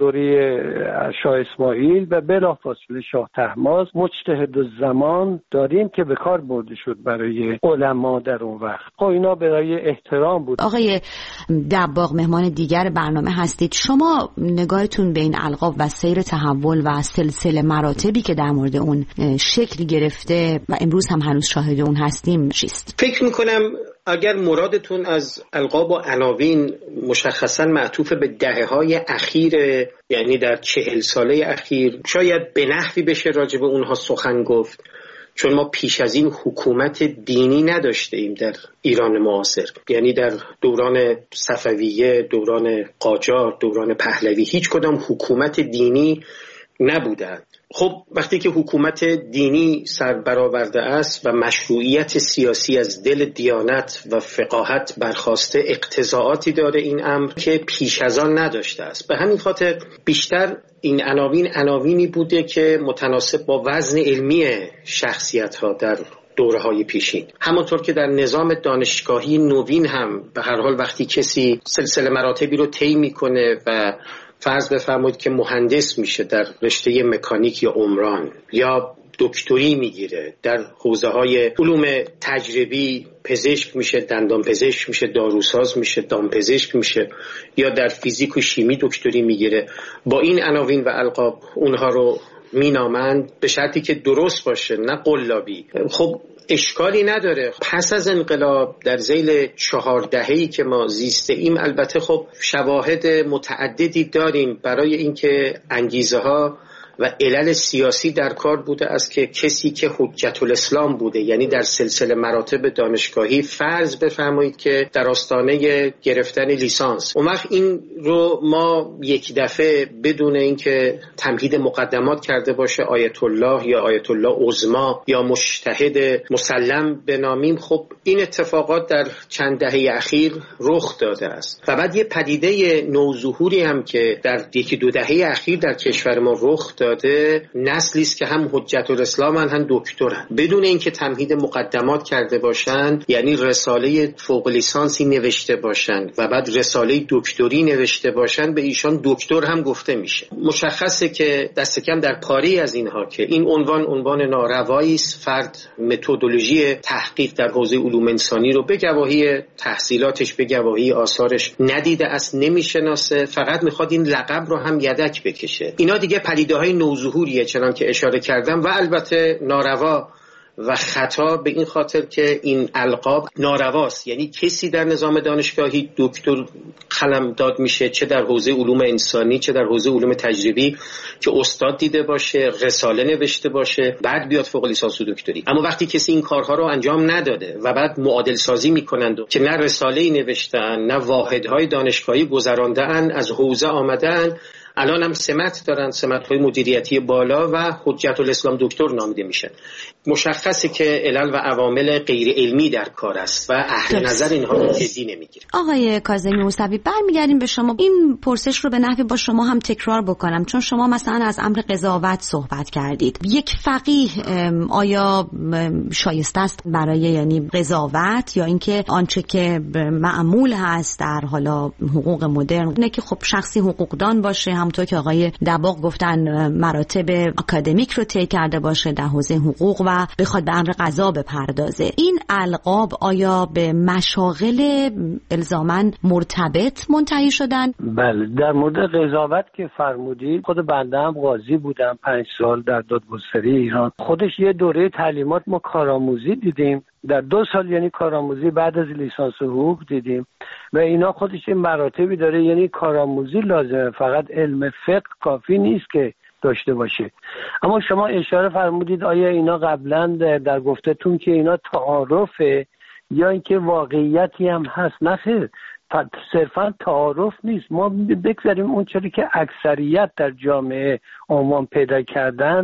دوره شاه اسماعیل و بلافاصله شاه طهماسب مجتهد الزمان داریم که به کار برده شد برای علما در اون وقت. خب اینا برای احترام بود. آقای دباغ مهمان دیگر برنامه هستید. شما نگاهتون به این القاب و سیر تحول و سلسله مراتبی که در مورد اون شکل گرفته و امروز هم هنوز شاهد اون هستیم چیست؟ فکر میکنم اگر مرادتون از القاب و عناوین مشخصا معطوف به دهه‌های اخیر، یعنی در چهل ساله اخیر، شاید به نحوی بشه راجع به اونها سخن گفت، چون ما پیش از این حکومت دینی نداشته ایم در ایران معاصر. یعنی در دوران صفویه، دوران قاجار، دوران پهلوی هیچ کدام حکومت دینی نبودند. خب وقتی که حکومت دینی سر برآورده است و مشروعیت سیاسی از دل دیانت و فقاهت برخاسته، اقتضاعاتی داره این امر که پیش از آن نداشته است. به همین خاطر بیشتر این عناوین عناوینی بوده که متناسب با وزن علمی شخصیت‌ها در دوره‌های پیشین. همونطور که در نظام دانشگاهی نوین هم به هر حال وقتی کسی سلسله مراتبی رو طی می‌کنه و فرض بفرمایید که مهندس میشه در رشته مکانیک یا عمران، یا دکتری میگیره در حوزه‌های علوم تجربی، پزشک میشه، دندان پزشک میشه، داروساز میشه، دامپزشک میشه، یا در فیزیک و شیمی دکتری میگیره، با این عناوین و القاب اونها رو مینامند، به شرطی که درست باشه نه قلابی. خب اشکالی نداره. پس از انقلاب در ذیل چهار دهه‌ای که ما زیسته ایم، البته خب شواهد متعددی داریم برای اینکه انگیزه ها و علل سیاسی در کار بوده است که کسی که حجت الاسلام بوده، یعنی در سلسله مراتب دانشگاهی، فرض بفرمایید که در آستانه گرفتن لیسانس، اون وقت این رو ما یک دفعه بدون اینکه تمهید مقدمات کرده باشه آیت الله یا آیت الله عظمی یا مجتهد مسلم بنامیم. خب این اتفاقات در چند دهه اخیر رخ داده است. و بعد یه پدیده نوظهوری هم که در یکی دو دهه اخیر در کشور ما رخ داده، نسلی است که هم حجت الاسلام هم دکترن، بدون اینکه تمهید مقدمات کرده باشند، یعنی رساله فوق لیسانسی نوشته باشند و بعد رساله دکتری نوشته باشند، به ایشان دکتر هم گفته میشه. مشخصه که دست کم در پاری از اینها که این عنوان عنوان ناروایی است، فرد متدولوژی تحقیق در حوزه علوم انسانی رو به گواهی تحصیلاتش، به گواهی آثارش ندیده است، نمیشناسه، فقط میخواد این لقب رو هم یدک بکشه. اینا دیگه پدیده‌های نوظهوریه چنان که اشاره کردم، و البته ناروا و خطا به این خاطر که این القاب نارواست. یعنی کسی در نظام دانشگاهی دکتر قلمداد میشه، چه در حوزه علوم انسانی چه در حوزه علوم تجربی، که استاد دیده باشه، رساله نوشته باشه، بعد بیاد فوق لیسانس و دکتری. اما وقتی کسی این کارها رو انجام نداده و بعد معادل سازی میکنند که نه رساله‌ای نوشتن نه واحدهای دانشگاهی گذرانده‌اند، از حوزه آمدن، الان هم سمت دارن، سمت‌های مدیریتی بالا، و حجت الاسلام دکتر نامیده میشن. مشخصه که علل و عوامل غیر علمی در کار است و اهل نظر اینها رو جدی نمیگیره. آقای کاظمی موسوی، برمیگردیم به شما. این پرسش رو به نحوی با شما هم تکرار بکنم، چون شما مثلا از امر قضاوت صحبت کردید. یک فقیه آیا شایسته است برای یعنی قضاوت، یا اینکه آنچه که معمول هست در حالا حقوق مدرن اینه که خب شخصی حقوقدان باشه، همونطور که آقای دباغ گفتن مراتب اکادمیک رو طی کرده باشه در حوزه حقوق و بخواد به امر قضا بپردازه. این القاب آیا به مشاغل الزاماً مرتبط منتهی شدن؟ بله، در مورد قضاوت که فرمودید، خود بنده هم قاضی بودم پنج سال در دادگستری ایران. خودش یه دوره تعلیمات ما کارآموزی دیدیم، در دو سال یعنی کارآموزی بعد از لیسانس حقوق دیدیم، و اینا خودش این مراتبی داره. یعنی کارآموزی لازمه، فقط علم فقه کافی نیست که داشته باشه. اما شما اشاره فرمودید آیا اینا قبلا در گفتتون که اینا تعارفه یا اینکه واقعیتی هم هست؟ نه خیر، صرفا تعارف نیست. ما بگذاریم اون چیزی که اکثریت در جامعه عنوان پیدا کردن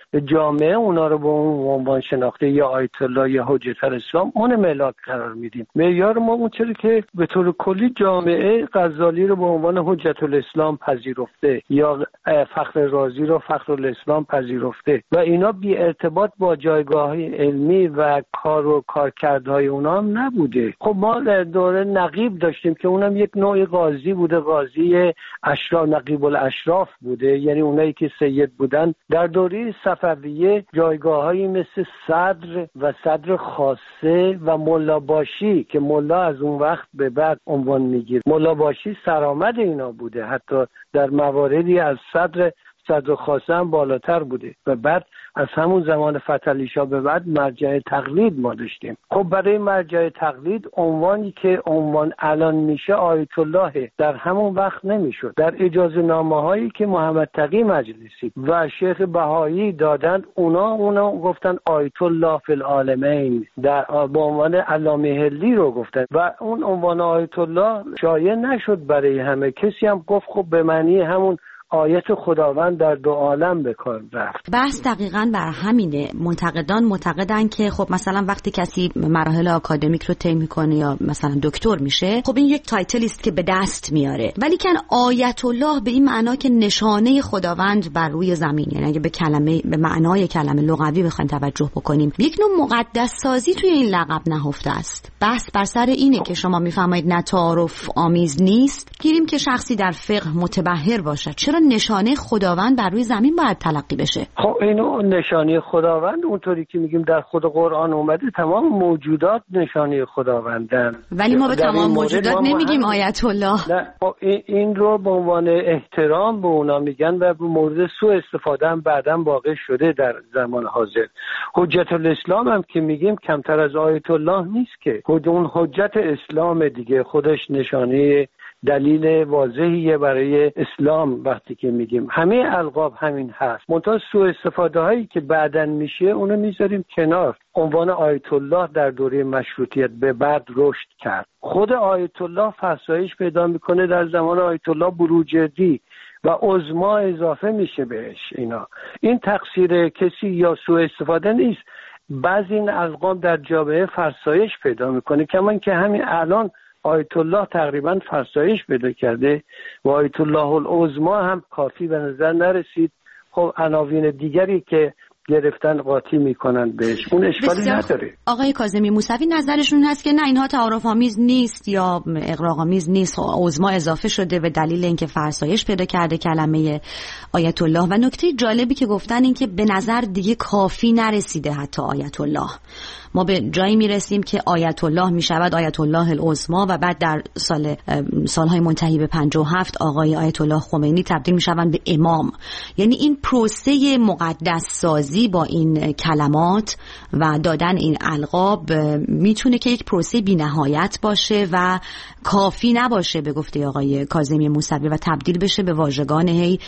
جامعه اونا رو به اون عنوان شناخته یا آیت الله یا حجت الاسلام اون ملاک قرار میدیم. معیار ما اون چیزی که به طور کلی جامعه غزالی رو به عنوان حجت الاسلام پذیرفته یا فخر رازی رو فخر الاسلام پذیرفته و اینا بی ارتباط با جایگاه علمی و کار و کارکردهای اونا هم نبوده. خب ما در دوره نقیب داشتیم که اونم یک نوع قاضی بوده، قاضی اشراف، نقیب الاشراف بوده، یعنی اونایی که سید بودن. در دوره صفویه جایگاه‌هایی مثل صدر و صدر خاصه و ملا باشی که ملا از اون وقت به بعد عنوان میگیره، ملا باشی سرآمد اینا بوده، حتی در مواردی از صدر صدر خاصه هم بالاتر بوده و بعد از همون زمان فتحعلی شاه به بعد مرجع تقلید ما داشتیم. خب برای مرجع تقلید عنوانی که عنوان الان میشه آیت الله در همون وقت نمیشد. در اجازه نامه هایی که محمد تقی مجلسی و شیخ بهایی دادن اونا اونا گفتن آیت الله فی العالمین، در با عنوان علامه هلی رو گفتن و اون عنوان آیت الله شایع نشد برای همه. کسی هم گفت خب به معنی همون آیت خداوند در دو عالم به کار رفت. بحث دقیقاً بر همینه. منتقدان معتقدن که خب مثلا وقتی کسی مراحل آکادمیک رو طی میکنه یا مثلا دکتر میشه، خب این یک تایتلی است که به دست میاره، ولی کن آیت الله به این معنا که نشانه خداوند بر روی زمین، یعنی اگه به کلمه به معنای کلمه لغوی بخوایم توجه بکنیم، یک نوع مقدس سازی توی این لقب نهفته است. بحث بر سر اینه که شما میفرمایید نه تعارف آمیز نیست، گیریم که شخصی در فقه متبحر باشد، چرا نشانه خداوند بر روی زمین باید تلقی بشه؟ خب اینو نشانه خداوند اونطوری که میگیم در خود قرآن اومده، تمام موجودات نشانه خداوندن، ولی ما به تمام موجودات نمیگیم آیت الله. نه این رو به عنوان احترام به اونا میگن و به مورد سوء استفاده هم بعداً واقع شده در زمان حاضر. حجت الاسلام هم که میگیم کمتر از آیت الله نیست که، خود اون حجت اسلام دیگه خودش نشانه دلیل واضحیه برای اسلام. وقتی که میگیم همه القاب همین هست، منتها سوء استفاده هایی که بعداً میشه اونو میذاریم کنار. عنوان آیت الله در دوره مشروطیت به بعد رشد کرد. خود آیت الله فرسایش پیدا میکنه در زمان آیت الله بروجردی و عظما اضافه میشه بهش. اینا این تقصیر کسی یا سوء استفاده نیست. بعضی این القاب در جامعه فرسایش پیدا میکنه، کما که همین الان آیت الله تقریبا فرسایش پیدا کرده و آیت الله العظما هم کافی به نظر نرسید. خب عناوین دیگری که گرفتن قاطی میکنن بهش، اون اشکالی نداره. آقای کاظمی موسوی نظرشون هست که نه اینها تعارف آمیز نیست یا اغراق آمیز نیست، عظما اضافه شده به دلیل اینکه فرسایش پیدا کرده کلمه آیت الله. و نکته جالبی که گفتن این که به نظر دیگه کافی نرسیده حتی آیت الله، ما به جایی میرسیم که آیت الله میشود آیت الله العظما و بعد در سال سالهای منتهی به پنجاه و هفت آقای آیت الله خمینی تبدیل میشوند به امام. یعنی این پروسه مقدس سازی با این کلمات و دادن این القاب میتونه که یک پروسه بی نهایت باشه و کافی نباشه به گفته آقای کاظمی موسوی و تبدیل بشه به واژگان هی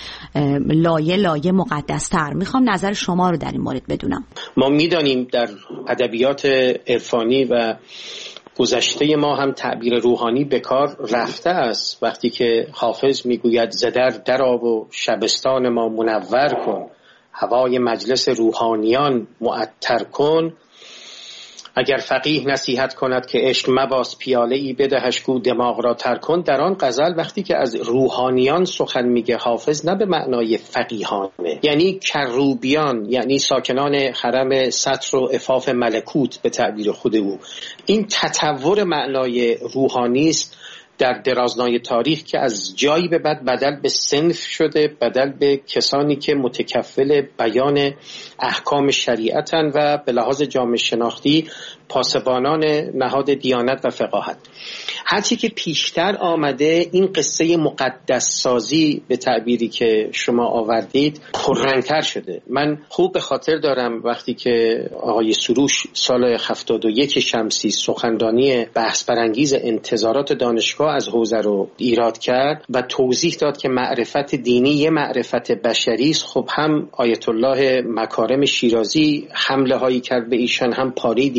لایه لایه مقدس تر. میخوام نظر شما رو در این مورد بدونم. ما میدانیم در ادبیات عرفانی و گذشته ما هم تعبیر روحانی به کار رفته است. وقتی که حافظ میگوید زدر درآ و شبستان ما منور کن، هوای مجلس روحانیان معطر کن، اگر فقیه نصیحت کند که عشق مباس پیاله ای بدهش کو دماغ را تر کن. در آن غزل وقتی که از روحانیان سخن میگه حافظ نه به معنای فقیهانه، یعنی کروبیان، یعنی ساکنان حرم سطر و عفاف ملکوت به تعبیر خود او. این تطور معنای روحانی است در درازنای تاریخ که از جایی به بعد بدل به صنف شده، بدل به کسانی که متکفل بیان احکام شریعتن و به لحاظ جامعه شناختی پاسبانان نهاد دیانت و فقاهت. هرچی که پیشتر آمده این قصه مقدس سازی به تعبیری که شما آوردید پررنگتر شده. من خوب به خاطر دارم وقتی که آقای سروش سال هفتاد و یک شمسی سخنرانی بحث برانگیز انتظارات دانشگاه از حوزه رو ایراد کرد و توضیح داد که معرفت دینی یه معرفت بشری است. خب هم آیت الله مکارم شیرازی حمله هایی کرد به ایشان، هم پاره دیگر از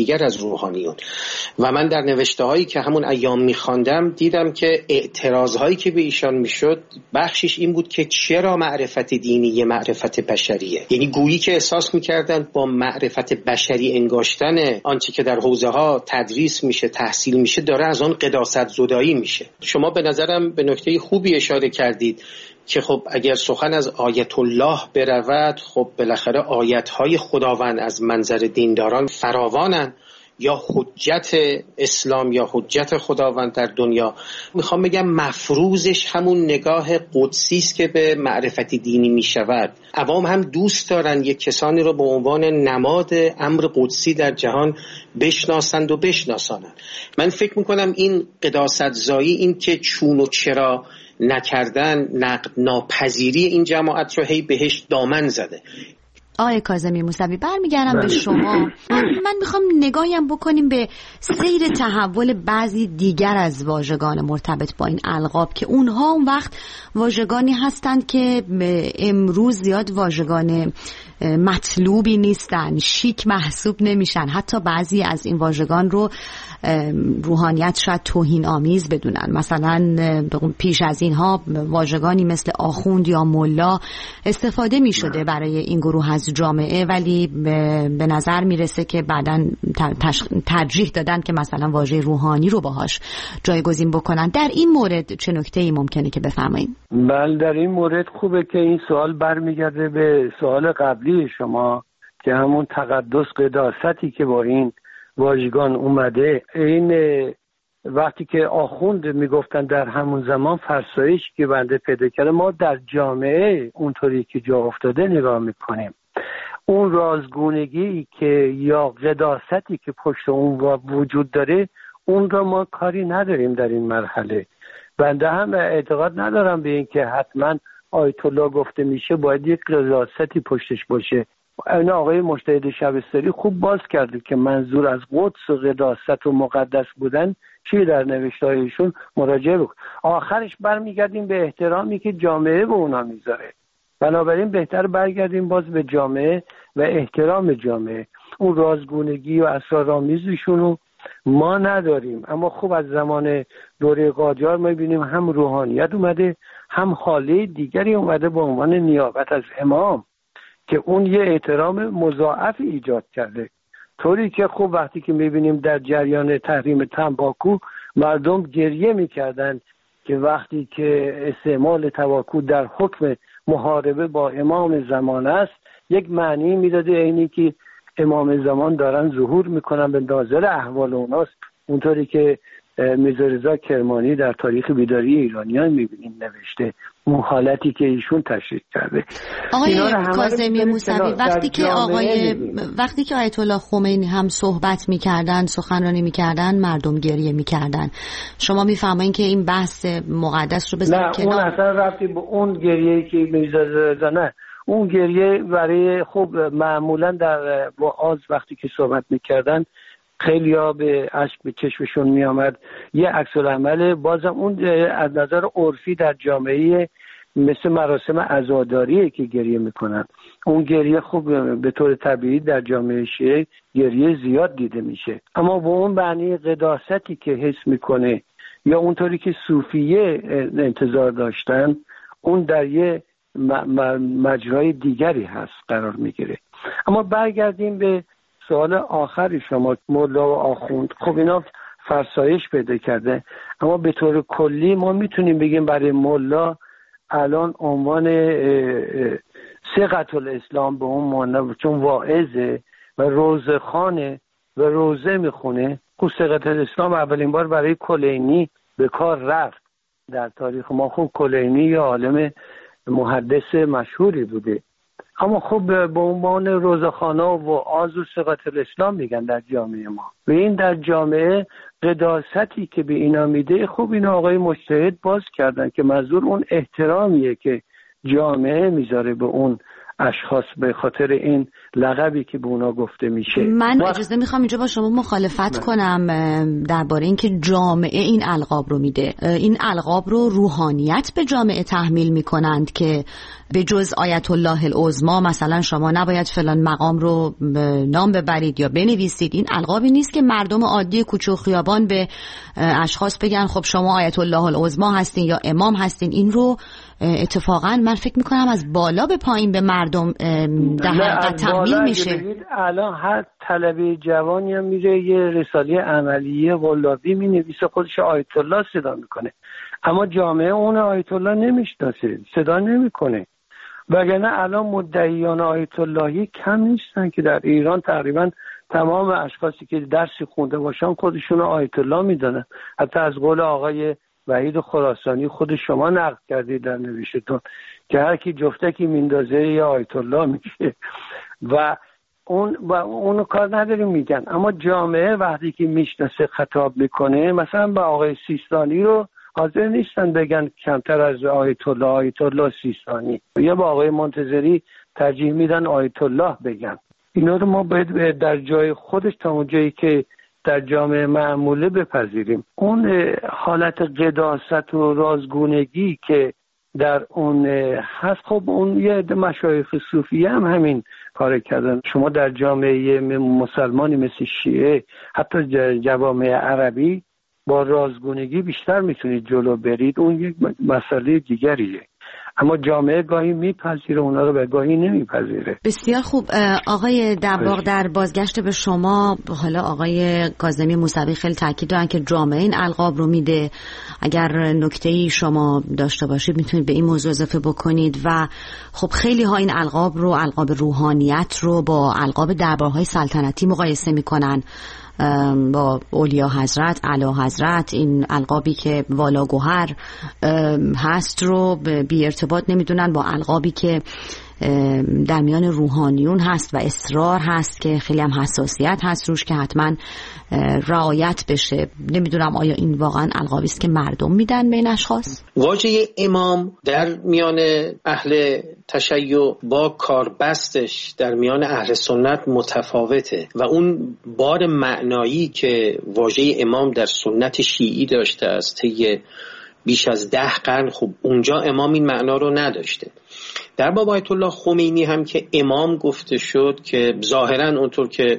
روحانیون. و من در نوشته هایی که همون ایام میخواندم دیدم که اعتراض هایی که به ایشان میشد بخشش این بود که چرا معرفت دینی یه معرفت بشریه، یعنی گویی که احساس میکردن با معرفت بشری انگاشتن آنچه که در حوزه ها تدریس میشه تحصیل میشه داره از آن قداست زدایی میشه. شما به نظرم به نکته خوبی اشاره کردید که خب اگر سخن از آیت الله برود، خب بالاخره آیت‌های خداوند از منظر دینداران فراوانن، یا حجت اسلام یا حجت خداوند در دنیا. میخوام بگم مفروضش همون نگاه قدسی است که به معرفت دینی میشود. عوام هم دوست دارن یک کسانی رو به عنوان نماد امر قدسی در جهان بشناسند و بشناسانند. من فکر میکنم این قداست زایی، این که چون و چرا نکردن، نقد ناپذیری این جماعت رو هی بهش دامن زده. آقای کاظمی موسوی برمیگردم به شما. من میخوام نگاهیم بکنیم به سیر تحول بعضی دیگر از واژگان مرتبط با این القاب که اونها اون وقت واژگانی هستند که امروز زیاد واژگان مطلوبی نیستن، شیک محسوب نمیشن. حتی بعضی از این واژگان رو روحانیت شاید توهین آمیز بدونن. مثلا پیش از اینها واژگانی مثل آخوند یا ملا استفاده می شده برای این گروه از جامعه، ولی به نظر میرسه که بعداً ترجیح دادن که مثلا واژه روحانی رو باهاش جایگزین بکنن. در این مورد چه نکته‌ای ممکنه که بفرمایید؟ بله، در این مورد خوبه که این سوال برمیگرده به سوال قبلی شما که همون تقدس قداستی که با این واژگان اومده. این وقتی که آخوند میگفتن در همون زمان فرسایش که بنده پیدا کرده، ما در جامعه اونطوری که جا افتاده نگاه میکنیم، اون رازگونگی که یا قداستی که پشت اون وجود داره اون را ما کاری نداریم در این مرحله. بنده هم اعتقاد ندارم به این که حتما آیت الله گفته میشه باید یک قداستی پشتش باشه. این آقای مجتهد شبستری خوب باز کرده که منظور از قدس و قداست و مقدس بودن چی در نوشتهایشون مراجعه بکن. آخرش برمیگردیم به احترامی که جامعه به اونا میذاره. بنابراین بهتر برگردیم باز به جامعه و احترام جامعه. اون رازگونگی و اسرارآمیزشون رو ما نداریم. اما خوب از زمان دوره قاجار ما ببینیم هم روحانیت اومده، هم حاله دیگری اومده با عنوان نیابت از امام که اون یه احترام مضاعف ایجاد کرده. طوری که خوب وقتی که میبینیم در جریان تحریم تنباکو مردم گریه میکردن که وقتی که استعمال تنباکو در حکم محاربه با امام زمان است، یک معنی میداده اینی که امام زمان دارن ظهور میکنن به ناظر احوال اوناست. اونطوری که میرزا رضا کرمانی در تاریخ بیداری ایرانیان میبینیم نوشته، اون حالتی که ایشون تشریح کرده. آقای کاظمی موسوی، وقتی که آقای وقتی که آیت الله خمینی هم صحبت میکردن، سخنرانی میکردن، مردم گریه میکردن. شما میفهمین که این بحث مقدس رو بذارید کنار؟ نه، اون اصلا ربطی به اون گریه‌ای که میرزا رضا، نه، اون گریه برای خوب معمولا در وعاظ وقتی که صحبت میکردن خیلی ها به اشک به چشمشون می آمد. یه عکس العمل بازم اون از نظر عرفی در جامعه مثل مراسم عزاداریه که گریه میکنن. اون گریه خوب به طور طبیعی در جامعه شیعه گریه زیاد دیده میشه، اما با اون معنی قداستی که حس میکنه یا اونطوری که صوفیه انتظار داشتن، اون در یه مجرای دیگری هست قرار میگیره. اما برگردیم به سوال آخری شما، مولا و آخوند. خب اینا فرسایش پیدا کرده، اما به طور کلی ما میتونیم بگیم برای مولا الان عنوان ثقة الاسلام به اون معنی، چون واعظه و روزخانه و روزه میخونه. خب ثقة الاسلام اولین بار برای کلینی به کار رفت در تاریخ ما. خب کلینی یه عالم محدث مشهوری بوده، اما خب به عنوان روزخانه و وعاظ و ثقة الاسلام میگن در جامعه ما. و این در جامعه قداستی که به اینا میده، خب این آقای مجتهد باز کردن که منظور اون احترامیه که جامعه میذاره به اون اشخاص به خاطر این لقبی که به اونا گفته میشه. من اجازه میخوام اینجا با شما مخالفت من. کنم درباره اینکه جامعه این القاب رو میده. این القاب رو روحانیت به جامعه تحمیل میکنند که به جز آیت الله العظما مثلا شما نباید فلان مقام رو نام ببرید یا بنویسید. این القابی نیست که مردم عادی کوچه و خیابان به اشخاص بگن خب شما آیت الله العظما هستین یا امام هستین. این رو اتفاقا من فکر میکنم از بالا به پایین به مردم در حقیقت تحمیل میشه. الان هر طلبه جوانی هم میره یه رساله عملیه قلابی مینویسه، خودش آیت الله صدا میکنه، اما جامعه اون آیت الله نمیشناسه، صدا نمیکنه. وگرنه الان مدعیان آیت اللهی کم نیستن که در ایران تقریبا تمام اشخاصی که درسی خونده باشن خودشون آیت الله میدونن. حتی از قول آقای وحید خراسانی خود شما نقد کردید در نوشتتون که هر کی جفتکی میندازه یا آیت الله میشه و اون و اونو کار نداریم میگن. اما جامعه وقتی که میشناسه خطاب میکنه، مثلا به آقای سیستانی رو حاضر نیستن بگن کمتر از آیت الله آیت الله سیستانی، یا با آقای منتظری ترجیح میدن آیت الله بگن. اینا رو ما باید در جای خودش تا اون جایی که در جامعه معموله بپذیریم. اون حالت قداست و رازگونگی که در اون هست، خب اون یه مشایخ صوفیه هم همین کار کردن. شما در جامعه مسلمانی مثل شیعه، حتی جوامع عربی، با رازگونگی بیشتر میتونید جلو برید، اون یک مسئله دیگریه. اما جامعه گاهی میپذیره اونا رو، به گاهی نمیپذیره. بسیار خوب. آقای دباغ، در بازگشت به شما، حالا آقای کاظمی موسوی خیلی تاکید دارن که جامعه این القاب رو میده. اگر نکته‌ای شما داشته باشید میتونید به این موضوع اضافه بکنید. و خب خیلی ها این القاب رو، القاب روحانیت رو با القاب دربارهای سلطنتی مقایسه میکنن، با اولیا حضرت، اعلی حضرت. این القابی که والا گوهر هست رو بی ارتباط نمیدونن با القابی که در میان روحانیون هست و اصرار هست که خیلی هم حساسیت هست روش که حتما رعایت بشه. نمیدونم آیا این واقعا القابی است که مردم میدن به این اشخاص؟ واژه امام در میان اهل تشیع با کاربستش در میان اهل سنت متفاوته و اون بار معنایی که واژه امام در سنت شیعی داشته است طی بیش از ده قرن، خب اونجا امام این معنا رو نداشته. در باب آیت الله خمینی هم که امام گفته شد که ظاهرا اونطور که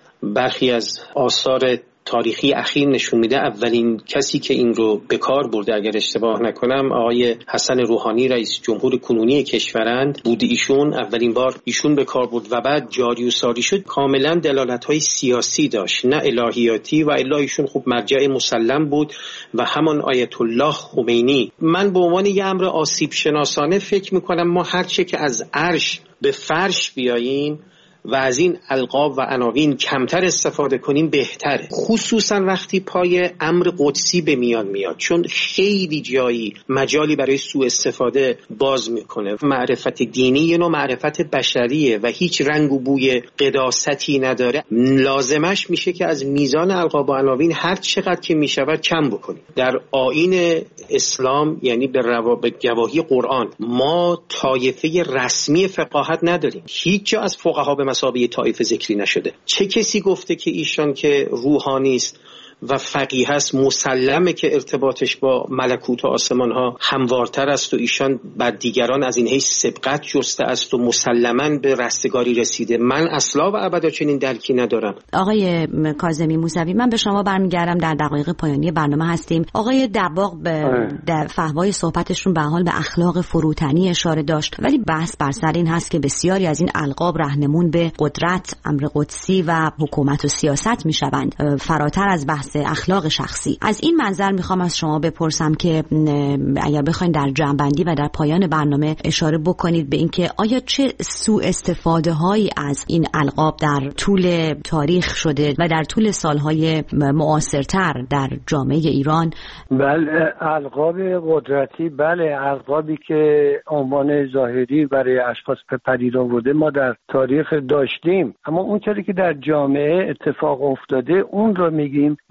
برخی از آثار تاریخی اخیر نشون میده اولین کسی که این رو به کار برده، اگر اشتباه نکنم آقای حسن روحانی رئیس جمهور کنونی کشورند بود، ایشون اولین بار ایشون به کار برد و بعد جاری و ساری شد. کاملا دلالت‌های سیاسی داشت نه الهیاتی، و الا ایشون خب مرجع مسلم بود و همان آیت الله خمینی. من به عنوان یه امر آسیب شناسانه فکر میکنم ما هر چه که از عرش به فرش بیاییم و از این القاب و عناوین کمتر استفاده کنیم بهتره، خصوصا وقتی پای امر قدسی به میان میاد، چون خیلی جایی مجالی برای سوء استفاده باز میکنه. معرفت دینی یه نوع معرفت بشریه و هیچ رنگ و بوی قداستی نداره. لازمش میشه که از میزان القاب و عناوین هر چقدر که میشود کم بکنیم. در آیین اسلام، یعنی به روابط گواهی قرآن، ما طایفه رسمی فقاهت نداریم. هیچ جا از فقها به مثابه طایفه ذکری نشده. چه کسی گفته که ایشان که روحانی است و فقیه است مسلمه که ارتباطش با ملکوت و آسمان ها هموارتر است و ایشان بر دیگران از این حیث سبقت جسته است و مسلماً به رستگاری رسیده؟ من اصلا و ابدا چنین درکی ندارم. آقای کاظمی موسوی، من به شما برمیگردم، در دقایق پایانی برنامه هستیم. آقای دباغ در فحوای صحبتشون به حال به اخلاق فروتنی اشاره داشت، ولی بحث بر سر این هست که بسیاری از این القاب رهنمون به قدرت، امر قدسی و حکومت و سیاست میشوند، فراتر از بحث اخلاق شخصی. از این منظر میخوام از شما بپرسم که اگر بخواید در جمع‌بندی و در پایان برنامه اشاره بکنید به اینکه آیا چه سوء استفاده هایی از این القاب در طول تاریخ شده و در طول سالهای معاصرتر در جامعه ایران؟ بله، القاب قدرتی، بله، القابی که عنوان ظاهری برای اشخاص پدید آورده ما در تاریخ داشتیم، اما اون چیزی که در جامعه اتفاق افتاده اون رو میگیم. و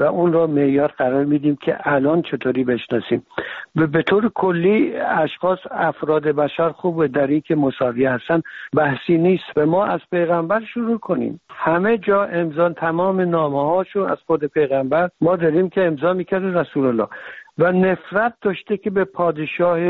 اون را معیار قرار میدیم که الان چطوری بشناسیم. به طور کلی اشخاص افراد بشر خوبه در این که مساوی هستن، بحثی نیست. به ما از پیغمبر شروع کنیم، همه جا امضا، تمام نامه هاشو از خود پیغمبر ما داریم که امضا میکرده رسول الله، و نفرت داشته که به پادشاه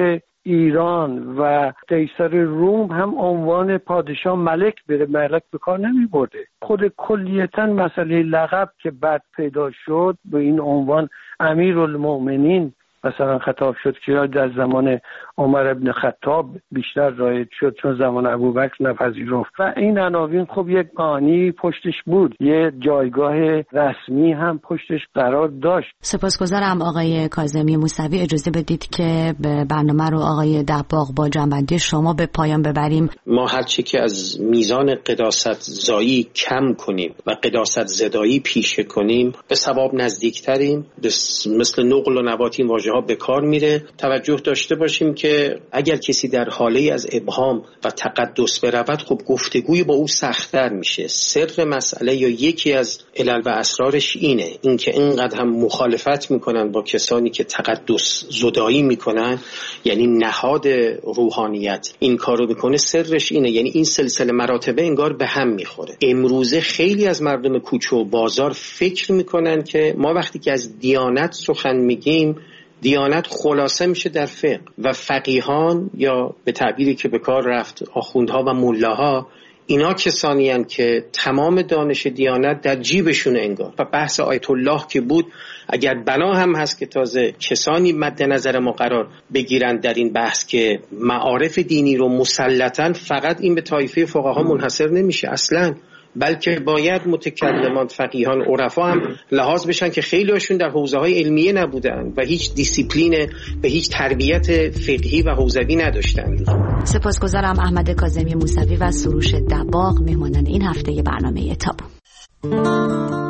ایران و قیصر روم هم عنوان پادشاه ملک بره، ملک به کار نمی برده. خود کلیتا مسئله لقب که بعد پیدا شد به این عنوان امیرالمؤمنین مثلا خطاب شد که در زمان عمر ابن خطاب بیشتر رایج شد چون زمان ابوبکر نپذیرفت و این عناوین خب یک معنی پشتش بود، یه جایگاه رسمی هم پشتش قرار داشت. سپاسگزارم آقای کاظمی موسوی. اجازه بدید که به برنامه رو آقای دباغ با جنبندی شما به پایان ببریم. ما هرچی که از میزان قداست زایی کم کنیم و قداست زدایی پیشه کنیم به ثواب نزدیکتریم. مثل نقل و نبات این واژه ها به کار میره. توجه داشته باشیم که اگر کسی در حاله از ابهام و تقدس برود خب گفتگوی با او سخت‌تر میشه. سر مسئله یا یکی از علل و اسرارش اینه، اینکه اینقدر هم مخالفت میکنن با کسانی که تقدس زدایی میکنن، یعنی نهاد روحانیت این کارو میکنه. سرش اینه، یعنی این سلسله مراتبه انگار به هم میخوره. امروزه خیلی از مردم کوچه و بازار فکر میکنن که ما وقتی که از دیانت سخن میگیم، دیانت خلاصه میشه در فقه و فقیهان یا به تعبیری که به کار رفت آخوندها و ملاها، اینا کسانی هستند که تمام دانش دیانت در جیبشونه انگار. و بحث آیت الله که بود، اگر بنا هم هست که تازه کسانی مد نظر ما قرار بگیرن در این بحث که معارف دینی رو مسلطن، فقط این به طایفه فقها منحصر نمیشه اصلاً، بلکه باید متکلمان، فقیهان، عرفا هم لحاظ بشن که خیلی هاشون در حوزه‌های علمیه نبودن و هیچ دیسیپلین به هیچ تربیت فقهی و حوزوی نداشتن. سپاسگزارم احمد کاظمی موسوی و سروش دباغ، مهمانان این هفته برنامه تابو.